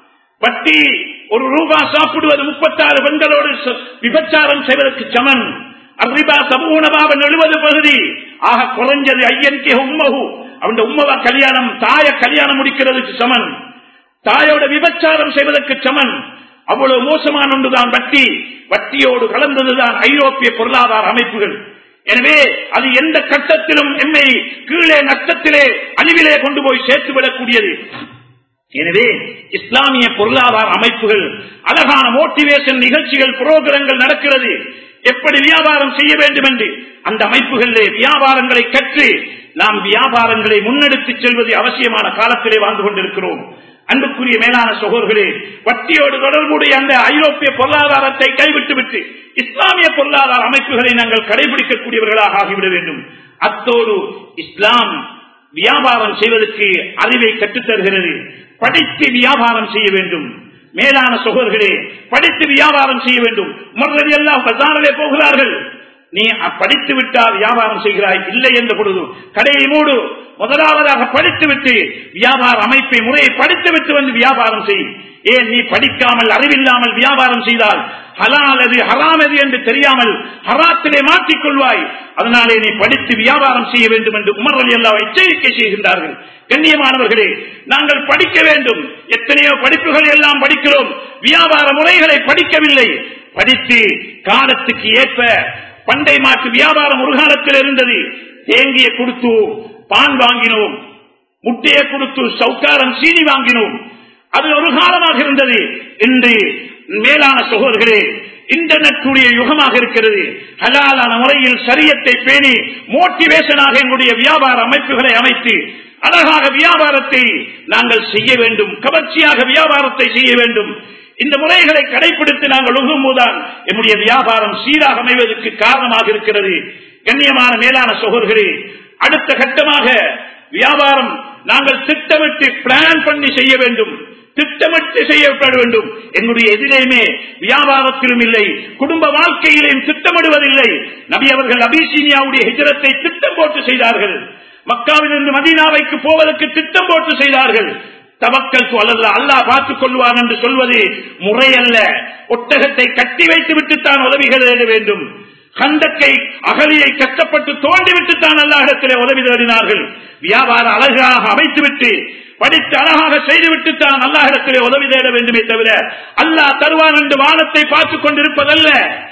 வட்டி ஒரு ரூபா சாப்பிடுவது முப்பத்தாறு பெண்களோடு விபச்சாரம் செய்வதற்கு சமன். அரிபா சமூனபாவன் எழுபது பகுதி ஆக குறைஞ்சது ஐயன்கே உம்மகு, அவன் உம்மவா கல்யாணம், தாய கல்யாணம் முடிக்கிறதுக்கு சமன், தாயோட விபச்சாரம் செய்வதற்கு சமன். அவ்வளவு மோசமான ஒன்றுதான் வட்டி. வட்டியோடு கலந்ததுதான் ஐரோப்பிய பொருளாதார அமைப்புகள். எனவே அது எந்த கட்டத்திலும் எம்மை கீழே நஷ்டத்திலே அழிவிலே கொண்டு போய் சேர்த்துவிடக்கூடியது. எனவே இஸ்லாமிய பொருளாதார அமைப்புகள் அழகான மோட்டிவேஷன் நிகழ்ச்சிகள், புரோகிராம்கள் நடக்கிறது. எப்படி வியாபாரம் செய்ய வேண்டும் என்று அந்த அமைப்புகளிலே வியாபாரங்களை கற்று நாம் வியாபாரங்களை முன்னெடுத்து செல்வது அவசியமான காலத்திலே வாழ்ந்து கொண்டிருக்கிறோம். அன்புக்குரிய மேலான சகோதரர்களே, வட்டியோடு தொடர்புடைய அந்த ஐரோப்பிய பொருளாதாரத்தை கைவிட்டுவிட்டு இஸ்லாமிய பொருளாதார அமைப்புகளை நாங்கள் கடைபிடிக்கக்கூடியவர்களாக ஆகிவிட வேண்டும். அத்தோடு இஸ்லாம் வியாபாரம் செய்வதற்கு அறிவை கற்றுத்தருகிறது. படித்து வியாபாரம் செய்ய வேண்டும். மேலான சகோதரர்களே, படித்து வியாபாரம் செய்ய வேண்டும். மறுபடி எல்லாம் பஜாரிலே போகிறார்கள். நீ படித்து விட்டால் வியாபாரம் செய்கிறாய், இல்லை என்ற பொழுது கடையை மூடு. முதலாவதாக படித்துவிட்டு வியாபார அமைப்பை முறையை படித்துவிட்டு வந்து வியாபாரம் செய். ஏன் நீ படிக்காமல் அறிவில்லாமல் வியாபாரம் செய்தால் ஹலால் எது ஹராம் எது என்று தெரியாமல் ஹராத்திலே மாற்றிக்கொள்வாய். அதனாலே நீ படித்து வியாபாரம் செய்ய வேண்டும் என்று உமர் ரலியல்லாஹு அன்ஹு எச்சரிக்கை செய்கின்றார்கள். கண்ணியமானவர்களே, நாங்கள் படிக்க வேண்டும். எத்தனையோ படிப்புகள் எல்லாம் படிக்கிறோம், வியாபார முறைகளை படிக்கவில்லை. படித்து காலத்துக்கு ஏற்ப பண்டை மாற்று வியாபாரம் ஒரு காலத்தில் இருந்தது. தேங்கிய கொடுத்து பான் வாங்கினோம், முட்டையை கொடுத்து சவுக்காரம் சீனி வாங்கினோம். அது ஒரு காலமாக இருந்தது. இன்று மேலான சகோதரர்களே, இன்டர்நெட்டுடைய யுகமாக இருக்கிறது. ஹலாலான முறையில் ஷரியத்தை பேணி மோட்டிவேஷனாக எங்களுடைய வியாபார அமைப்புகளை அமைத்து அழகாக வியாபாரத்தை நாங்கள் செய்ய வேண்டும். கவர்ச்சியாக வியாபாரத்தை செய்ய வேண்டும். இந்த முறைகளை கடைபிடித்து நாங்கள் ஒழுங்கும்போதுதான் என்னுடைய வியாபாரம் சீராக அமைவதற்கு காரணமாக இருக்கிறது. கண்ணியமான மேலான சகோதரர்களே, அடுத்த கட்டமாக வியாபாரம் நாங்கள் திட்டமிட்டு பிளான் பண்ணி செய்ய வேண்டும். திட்டமிட்டு செய்யப்பட வேண்டும். என்னுடைய எதிலேயுமே வியாபாரத்திலும் இல்லை, குடும்ப வாழ்க்கையிலும் திட்டமிடுவதில்லை. நபி அவர்கள் அபிசீனியாவுடைய ஹிஜ்ரத்தை திட்டம் போட்டு செய்தார்கள். மக்காவிலிருந்து மதீனாவுக்கு போவதற்கு திட்டம் போட்டு செய்தார்கள். தவக்கல் அல்லது அல்லாஹ் பார்த்துக் கொள்வான் என்று சொல்வது முறை அல்ல. ஒட்டகத்தை கட்டி வைத்து விட்டுத்தான் உதவிகள் தேட வேண்டும். கந்தக்கை அகலியை கஷ்டப்பட்டு தோண்டிவிட்டுத்தான் அல்லாஹ்விடத்திலே உதவி தேடினார்கள். வியாபார அழகாக அமைத்துவிட்டு படித்து அழகாக செய்துவிட்டுத்தான் அல்லாஹ்விடத்திலே உதவி தேட வேண்டுமே தவிர அல்லாஹ் தருவான் என்று வானத்தை பார்த்துக் கொண்டிருப்பதல்ல.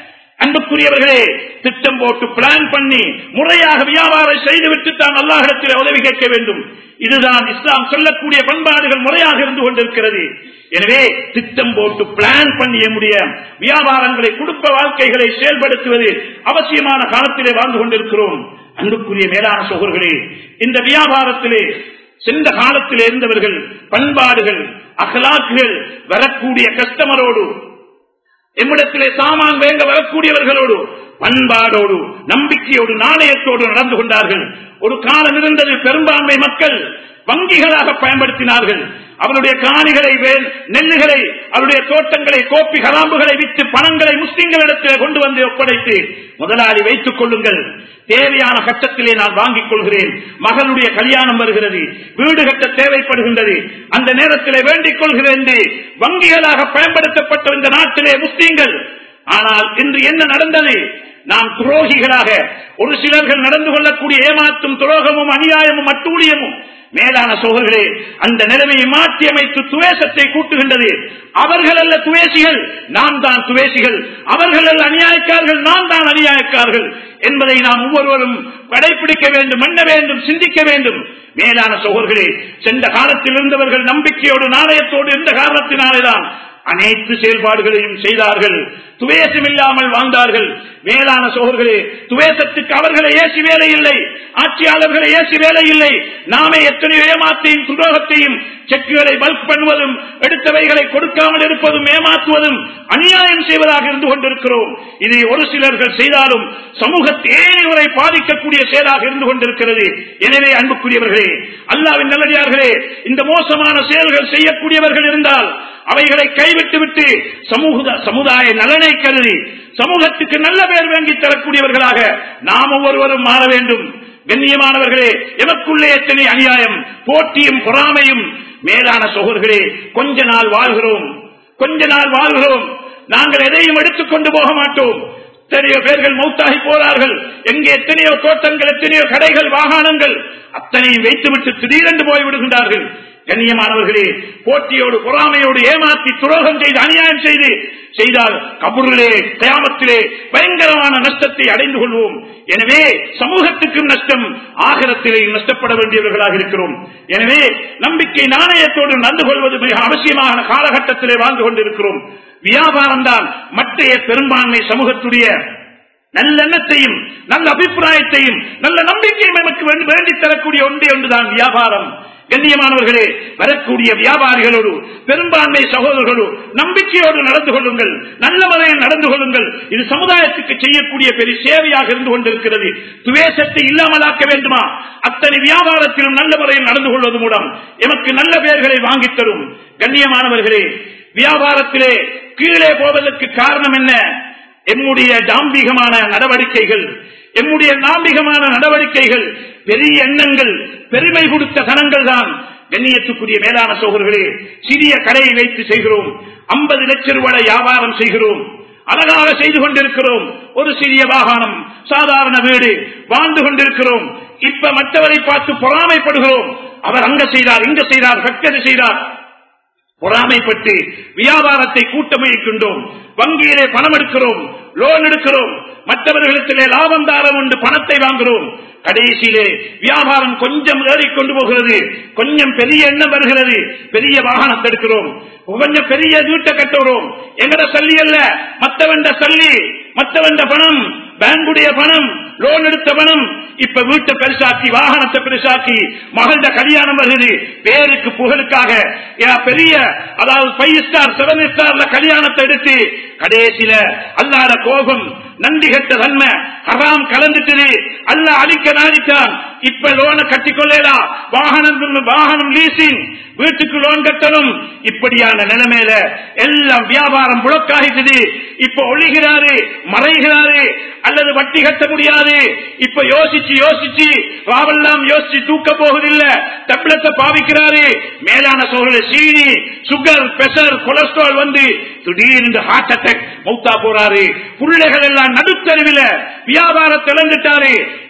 அன்புக்குரியவர்களே, திட்டம் போட்டு பிளான் பண்ணி முறையாக வியாபாரம் செய்துவிட்டு தான் அல்லாஹ்விடத்தில் உதவி கேட்க வேண்டும். இதுதான் இஸ்லாம் சொல்லக்கூடிய பண்பாடுகள் முறையாக இருந்து கொண்டிருக்கிறது. எனவே திட்டம் போட்டு பிளான் பண்ணி நம்முடைய வியாபாரங்களை, குடும்ப வாழ்க்கைகளை செயல்படுத்துவது அவசியமான காலத்திலே வாழ்ந்து கொண்டிருக்கிறோம். அன்புக்குரிய மேலான சகோதரர்களே, இந்த வியாபாரத்திலே சென்ற காலத்தில் இருந்தவர்கள் பண்பாடுகள், அகலாக்குகள், வரக்கூடிய கஸ்டமரோடு, எம்மிடத்திலே சாமான் வேங்க வரக்கூடியவர்களோடு பண்பாடோடு, நம்பிக்கையோடு, நாணயத்தோடு நடந்து கொண்டார்கள். ஒரு காலம் இருந்தது, பெரும்பான்மை மக்கள் வங்கிகளாக பயன்படுத்தினார்கள். அவருடைய காணிகளை, நெல்லுகளை, அவருடைய தோட்டங்களை, கோப்பி கலாம்புகளை விற்று பணங்களை முஸ்லிம்களிடத்தில் கொண்டு வந்து ஒப்படைத்து, முதலாளி வைத்துக் கொள்ளுங்கள், தேவையான கட்டத்திலே நான் வாங்கிக் கொள்கிறேன், மகனுடைய கல்யாணம் வருகிறது, வீடு கட்ட தேவைப்படுகின்றது, அந்த நேரத்திலே வேண்டிக் கொள்கிறேன் என்று வங்கிகளாக பயன்படுத்தப்பட்ட இந்த நாட்டிலே முஸ்லிம்கள். ஆனால் இன்று என்ன நடந்தது? நாம் துரோகிகளாக ஒரு சிலர்கள் நடந்து கொள்ளக்கூடிய ஏமாற்றும் துரோகமும் அநியாயமும் அட்டூழியமும் மேலான சோழர்களே அந்த நிலைமையை மாற்றி அமைத்து துவேஷத்தை கூட்டுகின்றது. அவர்கள் அல்ல துவேசிகள், நான் தான் துவேசிகள், அவர்கள் அல்ல அநியாயக்காரர்கள், நான் தான் அநியாயக்காரர்கள் என்பதை நாம் ஒவ்வொருவரும் கடைபிடிக்க வேண்டும், எண்ண வேண்டும், சிந்திக்க வேண்டும். மேலான சோழர்களே, சென்ற காலத்தில் இருந்தவர்கள் நம்பிக்கையோடு, நாணயத்தோடு இருந்த காரணத்தினாலேதான் அனைத்து செயல்பாடுகளையும் செய்தார்கள், துவேஷம் இல்லாமல் வாழ்ந்தார்கள். மேலான சோழர்களே, துவேஷத்துக்கு அவர்களை ஏசி வேலை இல்லை, ஆட்சியாளர்களை ஏசி வேலை இல்லை. நாமே எத்தனையோ ஏமாத்தையும் துரோகத்தையும், செக்குகளை பல்க் பண்ணுவதும், எடுத்தவைகளை கொடுக்காமல் இருப்பதும், ஏமாற்றுவதும், அநியாயம் செய்வதாக இருந்து கொண்டிருக்கிறோம். இதை ஒரு சிலர்கள் செய்தாலும் சமூகத்தை ஏனையோரை பாதிக்கக்கூடிய செயலாக இருந்து கொண்டிருக்கிறது. எனவே அன்புக்குரியவர்களே, அல்லாஹ்வின் நல்லடியார்களே, இந்த மோசமான செயல்கள் செய்யக்கூடியவர்கள் இருந்தால் அவைகளை கைவிட்டுவிட்டு சமூக சமுதாய நலனை கருதி சமூகத்துக்கு நல்ல பேர் வாங்கி தரக்கூடியவர்களாக நாம் ஒவ்வொருவரும் மாற வேண்டும். கண்ணியமானவர்களே, எமக்குள்ளே எத்தனை அநியாயம், போட்டியும் பொறாமையும். மேலான சகோதரர்களே, கொஞ்ச நாள் வாழ்கிறோம், கொஞ்ச நாள் வாழ்கிறோம், நாங்கள் எதையும் எடுத்துக்கொண்டு போக மாட்டோம். எத்தனையோ பேர்கள் மௌத்தாகி போறார்கள், எங்கே எத்தனையோ தோட்டங்கள், எத்தனையோ கடைகள், வாகனங்கள், அத்தனையும் வைத்துவிட்டு திடீரென்று போய்விடுகின்றார்கள். கண்ணியமானவர்களே, போட்டியோடு பொறாமையோடு ஏமாற்றி துரோகம் செய்து அநியாயம் செய்து செய்தால் கபூரிலே கயாமத்திலே பயங்கரமான நஷ்டத்தை அடைந்து கொள்வோம். எனவே சமூகத்துக்கும் நஷ்டம், ஆகிரத்திலே நஷ்டப்பட வேண்டியவர்களாக இருக்கிறோம். எனவே நம்பிக்கை நாணயத்தோடு நடந்து கொள்வது மிக அவசியமான காலகட்டத்திலே வாழ்ந்து கொண்டிருக்கிறோம். வியாபாரம் தான் மற்ற பெரும்பான்மை சமூகத்துடைய நல்லெண்ணத்தையும், நல்ல அபிப்பிராயத்தையும், நல்ல நம்பிக்கையும் நமக்கு வேண்டி தரக்கூடிய ஒன்றே ஒன்றுதான் வியாபாரம். கண்ணியமானவர்களே, வரக்கூடிய வியாபாரிகளோடு, பெரும்பான்மை சகோதரர்களோடு நம்பிக்கையோடு நடந்து கொள்ளுங்கள், நல்ல முறையில் நடந்து கொள்ளுங்கள். இது சமுதாயத்துக்கு செய்யக்கூடிய பெரிய சேவையாக இருந்து கொண்டிருக்கிறது. துவேஷத்தை இல்லாமலாக்க வேண்டுமா? அத்தனை வியாபாரத்திலும் நல்ல முறையில் நடந்து கொள்வது மூலம் எமக்கு நல்ல பெயர்களை வாங்கித் தரும். கண்ணியமானவர்களே, வியாபாரத்திலே கீழே போவதற்கு காரணம் என்ன? எம்முடைய தாம்பிகமான நடவடிக்கைகள், எம்முடைய நாம்பிகமான நடவடிக்கைகள், பெரிய எண்ணங்கள், பெருமை கொடுத்த தனங்கள் தான். கண்ணியத்துக்குரிய மேலான சகோதரர்களே, சிறிய கடையை வைத்து செய்கிறோம், ஐம்பது லட்சம் ரூபாய் வியாபாரம் செய்கிறோம், அழகாக செய்து கொண்டிருக்கிறோம். ஒரு சிறிய வாகனம், சாதாரண வீடு வாழ்ந்து கொண்டிருக்கிறோம். இப்ப மற்றவரை பார்த்து பொறாமைப்படுகிறோம். அவர் அங்க செய்தார், இங்க செய்தார், ஃபேக்டரி செய்தார். பொறாமைப்பட்டு வியாபாரத்தை கூட்ட முயற்சிக்கின்றோம். வங்கியிலே பணம் எடுக்கிறோம், லோன் எடுக்கிறோம், மற்றவர்களிடத்திலே லாபம் தாரம் உண்டு பணத்தை வாங்குகிறோம். கடைசியிலே வியாபாரம் கொஞ்சம் ஏறிக்கொண்டு போகிறது, கொஞ்சம் பெரிய எண்ணம் வருகிறது, பெரிய வாகனத்தை எடுக்கிறோம், கொஞ்சம் பெரிய வீட்டை கட்டுறோம். எங்கட சல்லி அல்ல, மற்றவண்ட சல்லி, மற்றவண்ட பணம், பேங்குடைய பணம், லோன் எடுத்த பணம். இப்ப வீட்டை பெருசாக்கி, வாகனத்தை பெருசாக்கி, மகள கல்யாணம் வருது, பேருக்கு புகழுக்காக பெரிய, அதாவது ஃபைவ் ஸ்டார் செவன் ஸ்டார்ல கல்யாணத்தை எடுத்து கடைசியில அல்லாத கோபம், நன்றி கட்ட தன்மை, ஹராம் கலந்துட்டு அல்லாஹ் அழிக்க நாடித்தான். இப்ப லோனை கட்டிக்கொள்ளலாம், வாகனம் வாகனம் லீசிங், வீட்டுக்கு லோன் கட்டணும். இப்படியான நிலைமையில எல்லாம் வியாபாரம் புழக்காகிட்டது. இப்ப ஒழிகிறாரு, மறைகிறாரு, அல்லது வட்டி கட்ட முடியாது. இப்ப யோசிச்சு யோசிச்சு ராவெல்லாம் யோசிச்சு தூக்க போவதில்லை, டேப்லெட்டை பாவிக்கிறாரு. மேலான சோழ சீனி, சுகர், பிரஷர், கொலஸ்ட்ரால் வந்து திடீர்னு ஹார்ட் அட்டாக் மௌத்தா போறாரு. பிள்ளைகள் எல்லாம் நடுத்தருவில வியாபாரத்தை இழந்துட்டாரு.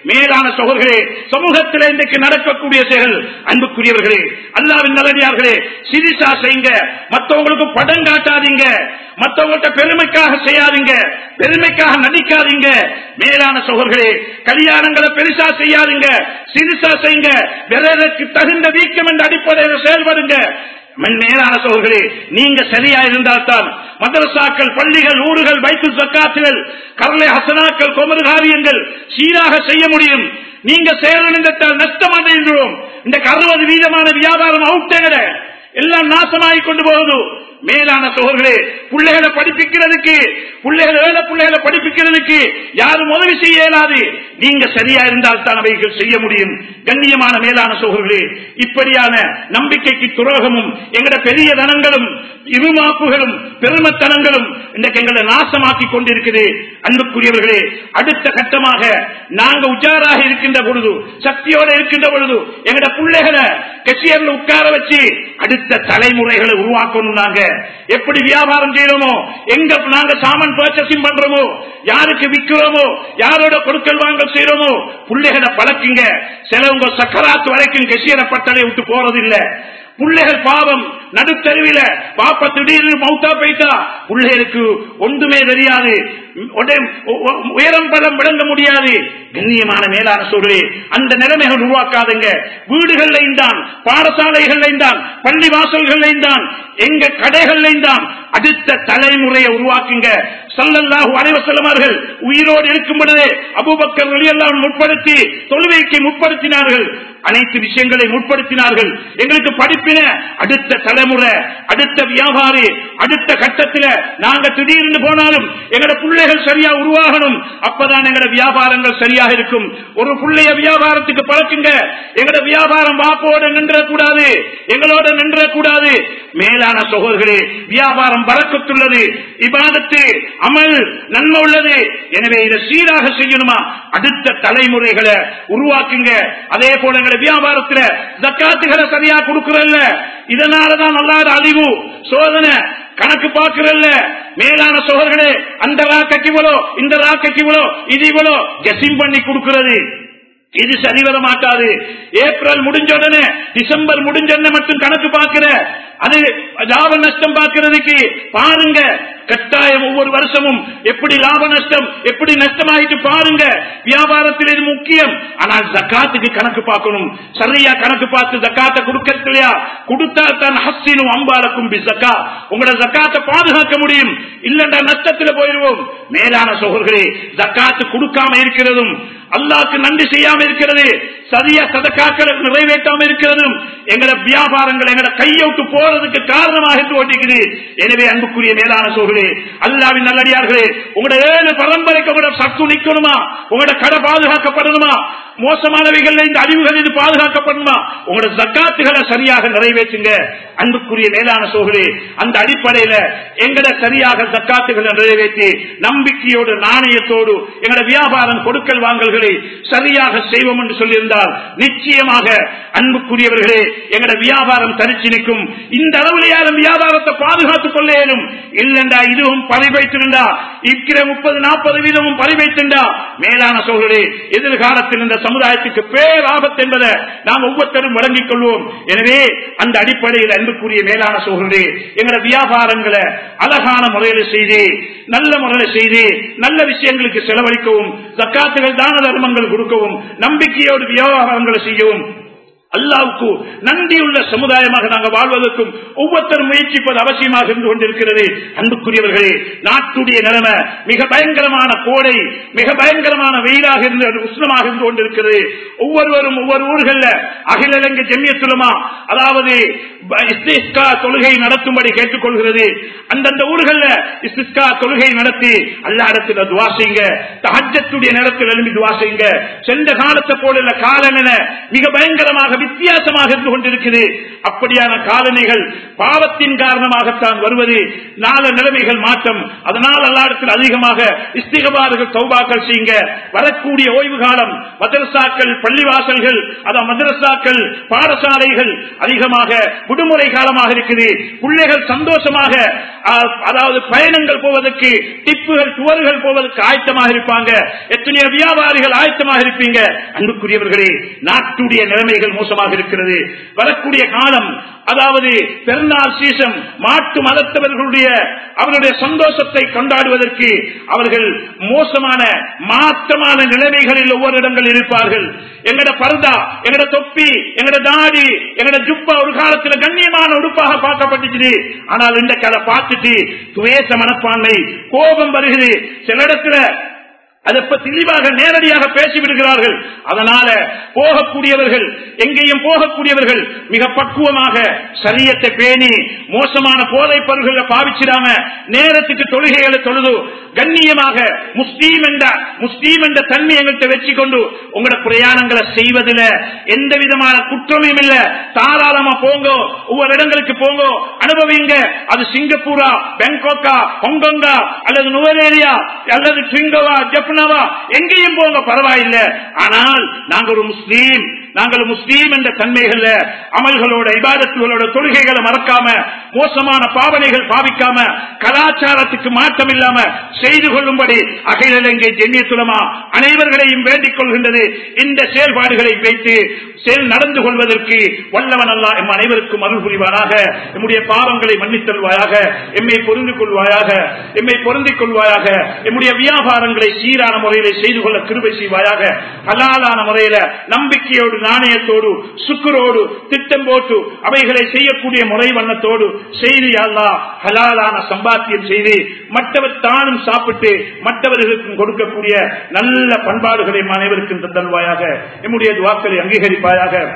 மேலான சகோதரர்களே, சமூகத்தில் இன்றைக்கு நடக்கக்கூடிய செயல் அன்புக்குரியவர்களே, அல்லாஹ்வின் நல்லடியார்களே, சிரிசா செய்யுங்க, மற்றவங்களுக்கு படம் காட்டாதீங்க, மற்றவங்கள்ட்ட பெருமைக்காக செய்யாதீங்க, பெருமைக்காக நடிக்காதீங்க. மேலான சகோதரர்களே, கல்யாணங்களை பெருசா செய்யாதீங்க, சிரிசா செய்யுங்க, விரலுக்கு தகுந்த வீக்கம் என்ற அடிப்படையில் செயல்படுங்க. மேலான சகோதரர்களே, நீங்க சரியா இருந்தால்தான் மதரசாக்கள், பள்ளிகள், ஊர்கள், பைத்துல் ஜக்காத்துகள், கர்லை ஹசனாக்கள், கொமர் காரியங்கள் சீராக செய்ய முடியும். நீங்க செயலிழந்தால் நஷ்டம் அடைகிறோம். இந்த அறுபது வீதமான வியாபாரம் அவுட்டேட எல்லாம் நாசமாகி கொண்டு போகுது. மேலான சகோதரர்களே, பிள்ளைகளை படிப்பிக்கிறதுக்கு, பிள்ளைகளை ஏழை பிள்ளைகளை படிப்பிக்கிறதுக்கு யாரும் உதவி செய்ய இயலாது. நீங்க சரியா இருந்தால் தான் அவைகள் செய்ய முடியும். கண்ணியமான மேலான சகோதரர்களே, இப்படியான நம்பிக்கைக்கு துரோகமும் எங்கட பெரிய தனங்களும் இருமாப்புகளும் பெருமத்தனங்களும் இன்றைக்கு எங்களை நாசமாக்கி கொண்டிருக்குது. அன்புக்குரியவர்களே, அடுத்த கட்டமாக நாங்க உஜாராக இருக்கின்ற பொழுது, சக்தியோட இருக்கின்ற பொழுது, எங்கட பிள்ளைகளை கட்சியர்ல உட்கார வச்சு அடுத்த தலைமுறைகளை உருவாக்கணும். நாங்க எப்படி வியாபாரம் செய்யறோமோ, எங்க நாங்க சாமான் பர்ச்சேசிங் பண்றோமோ, யாருக்கு விற்கிறோமோ, யாரோட கொடுக்கல் வாங்கல் செய்யறோமோ, பிள்ளைகளை பழக்குங்க. சிலவங்க சக்கராத்து வரைக்கும் கட்சியரை பட்டலை விட்டு போறதில்லை. பிள்ளைகள் பாவம் நடுத்தருவில பாப்ப திடீர்னு மௌத்தா போயிட்டா பிள்ளைகளுக்கு ஒன்றுமே தெரியாது, உயரம் பலம் விளங்க முடியாது. கண்ணியமான மேலான சூழலே, அந்த நிலைமைகள் உருவாக்காதுங்க. வீடுகள்லையும் தான், பாடசாலைகள்லையும் தான், பள்ளி வாசல்கள்லையும் தான், எங்க கடைகள்லையும் தான் அடுத்த தலைமுறையை உருவாக்குங்க. ஸல்லல்லாஹு அலைஹி வஸல்லம் அவர்கள் உயிரோடு இருக்கும் பொழுதே அபூபக்கர் ரலியல்லாஹு அன்ஹு முற்படுத்தி தொழுகைக்கு முற்படுத்தினார்கள், அனைத்து விஷயங்களை முற்படுத்தினார்கள். எங்களுக்கு படிப்பின அடுத்த தலைமுறை, அடுத்த வியாபாரி, அடுத்த கட்டத்தில் நாங்க திடீர்னு போனாலும் எங்களோட பிள்ளைகள் சரியா உருவாகணும். அப்பதான் எங்களோட வியாபாரங்கள் சரியாக இருக்கும். ஒரு பிள்ளைய வியாபாரத்துக்கு பழக்குங்க. எங்களோட வியாபாரம் வாப்போட நின்றக்கூடாது, எங்களோட நின்றக்கூடாது. மேலான சகோதரர்களே, வியாபாரம் பறக்கத்துள்ளது, இபாதத்து அமல் நன்மை உள்ளது. எனவே இதை சீராக செய்யணுமா, அடுத்த தலைமுறைகளை உருவாக்குங்க. அதே போல எங்களை வியாபாரத்தில் ஜக்காத்துகளை சரியா கொடுக்கிறல்ல, இதனாலதான் அல்லாஹ் அழிவு சோதனை கணக்கு பார்க்கிறல்ல. மேலான சோதர்களே, அந்த ராக்கைக்கு இவ்வளோ, இந்த ராக்கைக்கு இவ்வளோ, இது இவ்வளோ கெசிங் பண்ணி கொடுக்கிறது, இது சரிவர மாட்டாது. ஏப்ரல் முடிஞ்ச உடனே டிசம்பர் முடிஞ்ச உடனே மட்டும் கணக்கு பார்க்கிற, அது லாப நஷ்டம் பார்க்கிறதுக்கு பாருங்க. கட்டாயம் ஒவ்வொரு வருஷமும் எப்படி லாப நஷ்டம், எப்படி நஷ்டமாயிட்டு பாருங்க. வியாபாரத்தில் இது முக்கியம். ஆனால் ஜக்காத்துக்கு கணக்கு பார்க்கணும். சரியா கணக்கு பார்த்து ஜக்காத்தை கொடுக்கலையா, கொடுத்தா தான் ஹஸ்ஸினு அம்பாலக்கும் பி ஜக்கா, உங்களோட ஜக்காத்தை பாதுகாக்க முடியும். இல்லண்டா நஷ்டத்தில் போயிடுவோம். மேலான சகோதரர்களே, ஜக்காத்து கொடுக்காம இருக்கிறதும், அல்லாஹ்க்கு நன்றி செய்யாம இருக்கிறது, சரியா சதக்காக்களை நிறைவேற்றாம இருக்கிறதும் எங்களோட வியாபாரங்கள் எங்களோட கையவுட்டு போறதுக்கு காரணமாக இருந்து ஓட்டிக்குது. எனவே அன்புக்குரிய மேலான சோழர்களே, அல்லாஹ்வின் நல்லடியார்களே, உங்களோட ஏழு பரம்பரைக்கு உங்களோட சத்து நிக்கணுமா, உங்களோட கடை பாதுகாக்கப்படணுமா, மோசமானவைகள் இந்த அழிவுகள் இது பாதுகாக்கப்படணுமா, உங்களோட ஜக்காத்துகளை சரியாக நிறைவேற்றுங்க. அன்புக்குரிய மேலான சோழர்களே, அந்த அடிப்படையில எங்களை சரியாக ஜக்காத்துகளை நிறைவேற்றி நம்பிக்கையோடு நாணயத்தோடு எங்களோட வியாபாரம் கொடுக்கல் வாங்கல்களை சரியாக செய்வோம் என்று சொல்லியிருந்தால் நிச்சயமாக அன்புக்குரியவர்களே, எங்களோட வியாபாரம் தரிச்சு நிற்கும். இந்த அளவில் யாரும் வியாபாரத்தை பாதுகாத்துக் கொள்ள இயலும். இல்லண்டா இதுவும் பறிவைத்திருந்தா, இருக்கிற முப்பது நாற்பது வீதமும் பறிவைத்திருந்தா, மேலான சோழர்களே, எதிர்காலத்தில் இந்த சமுதாயத்துக்கு பேராபத்து என்பதை நாம் ஒவ்வொருத்தரும் வழங்கிக் கொள்வோம். எனவே அந்த அடிப்படையில் அன்புக்குரிய மேலான சோழர்களே, எங்களோட வியாபாரங்களை அழகான முறையில் செய்து, நல்ல முறையில் செய்து, நல்ல விஷயங்களுக்கு செலவழிக்கவும், ஜக்காத்துகள் தான தர்மங்கள் கொடுக்கவும், நம்பிக்கையோடு வியாபாரங்களை செய்யவும், அல்லாஹ்வுக்கு நன்றியுள்ள சமுதாயமாக நாங்கள் வாழ்வதற்கும் ஒவ்வொருத்தரும் முயற்சிப்பது அவசியமாக இருந்து கொண்டிருக்கிறது. அன்புக்குரியவர்களே, நாட்டுடைய நிலைமை மிக பயங்கரமான கோடை, மிக பயங்கரமான வெயிலாக இருந்து உஷ்ணமாக இருந்து கொண்டிருக்கிறது. ஒவ்வொருவரும் ஒவ்வொரு ஊர்களில் அகில இலங்கை ஜம்மியத் உலமா அதாவது இஸ்திஸ்கா தொழுகை நடத்தும்படி கேட்டுக்கொள்கிறது. அந்தந்த ஊர்களில் இஸ்திஸ்கா தொழுகை நடத்தி அல்லாஹ்விடத்தில் துஆ செய்யுங்க. தஹஜ்ஜுடைய நேரத்தில் எழும்பி துஆ செய்யுங்க. சென்ற காலத்தை போல காலநிலை மிக பயங்கரமாக வித்தியாசமாக இருந்து கொண்டிருக்கிறது. அப்படியான காலநிலைகள் பாவத்தின் காரணமாகத்தான் வருவது. நாலு நிலைமைகள் மாற்றம். அதனால் அல்லாஹ்விடத்தில் அதிகமாக இஸ்திக்பார்கள் தௌபாக்கள் செய்யுங்க. வரக்கூடிய ஓய்வு காலம் மதரசாக்கள், பள்ளிவாசல்கள், அதாவது மதரசாக்கள், பாடசாலைகள் அதிகமாக விடுமுறை காலமாக இருக்குது, பிள்ளைகள் சந்தோஷமாக அதாவது பயணங்கள் போவதற்கு, டிப்புகள் துவர்கள் போவதற்கு ஆயத்தமாக இருப்பாங்க. எத்தனையோ வியாபாரிகள் ஆயத்தமாக இருப்பீங்க. அன்புக்குரியவர்களே, நாட்டுடைய நிலைமைகள் மோசமாக இருக்கிறது. வரக்கூடிய காலம் அதாவது பெருநாள் சீசன், மாட்டு மதத்தவர்களுடைய அவருடைய சந்தோஷத்தை கொண்டாடுவதற்கு அவர்கள் மோசமான மாற்றமான நிலைமைகளில் ஒவ்வொரு இடங்கள் இருப்பார்கள். எங்கட பர்தா, எங்கட தொப்பி, எங்கட தாடி, எங்கட ஜுப்பா ஒரு காலத்தில் கண்ணியமான உடுப்பாக பார்க்கப்பட்டுச்சு. ஆனால் இன்றைக்கு அதை பார்த்துட்டு துவேச மனப்பான்மை, கோபம் வருகிறது. சில இடத்துல அதை தெளிவாக நேரடியாக பேசிவிடுகிறார்கள். அதனால போகக்கூடியவர்கள், எங்கேயும் போகக்கூடியவர்கள் மிக பக்குவமாக சரியத்தை பேணி மோசமான போதை பொருள்களை பாவிச்சிடாம நேரத்துக்கு தொழுகைகளை தொழுது கண்ணியமாக முஸ்லீம் என்ற முஸ்லீம் என்ற தன்மை எங்கள்கிட்ட வச்சு கொண்டு உங்களோட பிரயாணங்களை செய்வதில் எந்த விதமான குற்றமும் இல்ல. தாராளமா போங்க, ஒவ்வொரு இடங்களுக்கு போங்க, அனுபவிங்க. அது சிங்கப்பூரா, பேங்காக்கா, ஹாங்காங்கா அல்லது நுவரேலியா அல்லது ட்ரிங்கோவா, ஜப்னாவா, எங்கேயும் போங்க, பரவாயில்லை. ஆனால் நாங்கள் ஒரு முஸ்லீம், நாங்கள் முஸ்லீம் என்ற தன்மைகள் அமல்களோட இபாதத்துகளோட தொழுகைகளை மறக்காம, மோசமான பாவனைகள் பாவிக்காம, கலாச்சாரத்துக்கு மாற்றம் இல்லாம செய்து கொள்ளும்படி அகில இலங்கை ஜம்மியத்துல் உலமா அனைவர்களையும் வேண்டிக் கொள்கின்றது. இந்த செயல்பாடுகளை வைத்து செயல் நடந்து கொள்வதற்கு வல்லவன் அல்லாஹ் எம் அனைவருக்கும் அருள் புரிவாராக. நம்முடைய பாவங்களை மன்னித்தல்வாயாக, எம்மை பொருந்திக் கொள்வாயாக, எம்மை பொருந்திக் கொள்வாயாக. நம்முடைய வியாபாரங்களை சீரான முறையில செய்து கொள்ள கிருபை செய்வாயாக. ஹலாலான முறையில நம்பிக்கையோடு, நாணயத்தோடு, சுக்குரோடு, திட்டம் போட்டு அவைகளை செய்யக்கூடிய முறை வண்ணத்தோடு செய்து அல்லாஹ் ஹலாலான சம்பாத்தியம் செய்து மற்றவர் தானும் சாப்பிட்டு மற்றவர்களுக்கும் கொடுக்கக்கூடிய நல்ல பண்பாடுகளை அனைவருக்கும் தந்தல்வாயாக. நம்முடைய துஆக்களை அங்கீகரிப்பாயாக.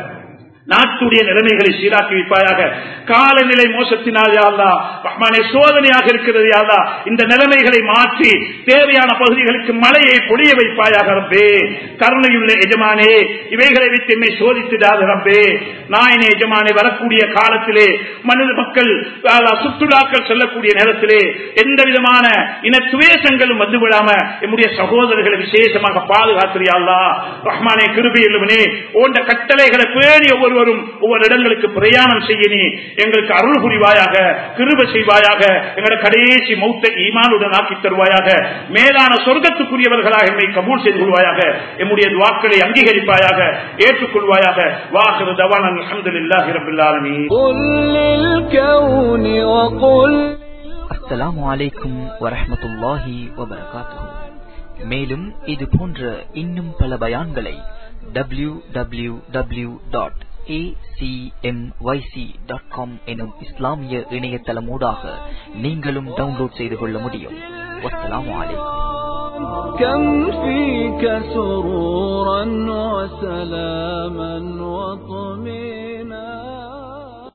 நாட்டுடைய நிலைமைகளை சீராக்கி வைப்பாயாக. காலநிலை மோசத்தினால் யா அல்லாஹ் ரஹ்மானே சோதனையாக இருக்கிறது யா அல்லாஹ். இந்த நிலைமைகளை மாற்றி தேவையான பகுதிகளுக்கு மழையை பொழிய வைப்பாயாக ரப்பே. கருணையுள்ள எஜமானே, இவைகளை விட்டு என்னை சோதித்துடாத ரப்பே. நாயனே எஜமானே, வரக்கூடிய காலத்திலே மனித மக்கள் சுற்றுலாக்கள் செல்லக்கூடிய நேரத்திலே எந்த விதமான இன துவேஷங்களும் வந்து விடாம நம்முடைய சகோதரர்களை விசேஷமாக பாதுகாத்திரியா அல்லாஹ் ரஹ்மானே. கிருபையுள்ளவனே, ஓண்ட கட்டளைகளை பேணி ஒவ்வொரு ஒவ்வொரு இடங்களுக்கு பிரயாணம் செய்ய நீ எங்களுக்கு அருள் புரிவாயாக, கிருபை செய்வாயாக. எங்களுடைய கடைசி மௌத்தை ஈமானுடன் ஆக்கி தருவாயாக. மேலான சொர்க்கத்துக்குரியவர்களாக என்னை கபூல் செய்து கொள்வாயாக. எம்முடைய துஆக்களை அங்கீகரிப்பாயாக, ஏற்றுக்கொள்வாயாக. வாஹிரு தவானா அல்ஹம்துலில்லாஹி ரப்பில் ஆலமீன். அஸ்ஸலாமு அலைக்கும் வரஹ்மத்துல்லாஹி வபரகாத்துஹு. மேலும் இது போன்ற இன்னும் பல பயான்களை W W W dot A C M Y C dot com எனும் இஸ்லாமிய இணையதளமூடாக நீங்களும் டவுன்லோட் செய்து கொள்ள முடியும். வஸ்ஸலாமு அலைக்கும். كم فيك سرورا وسلاما وطهورا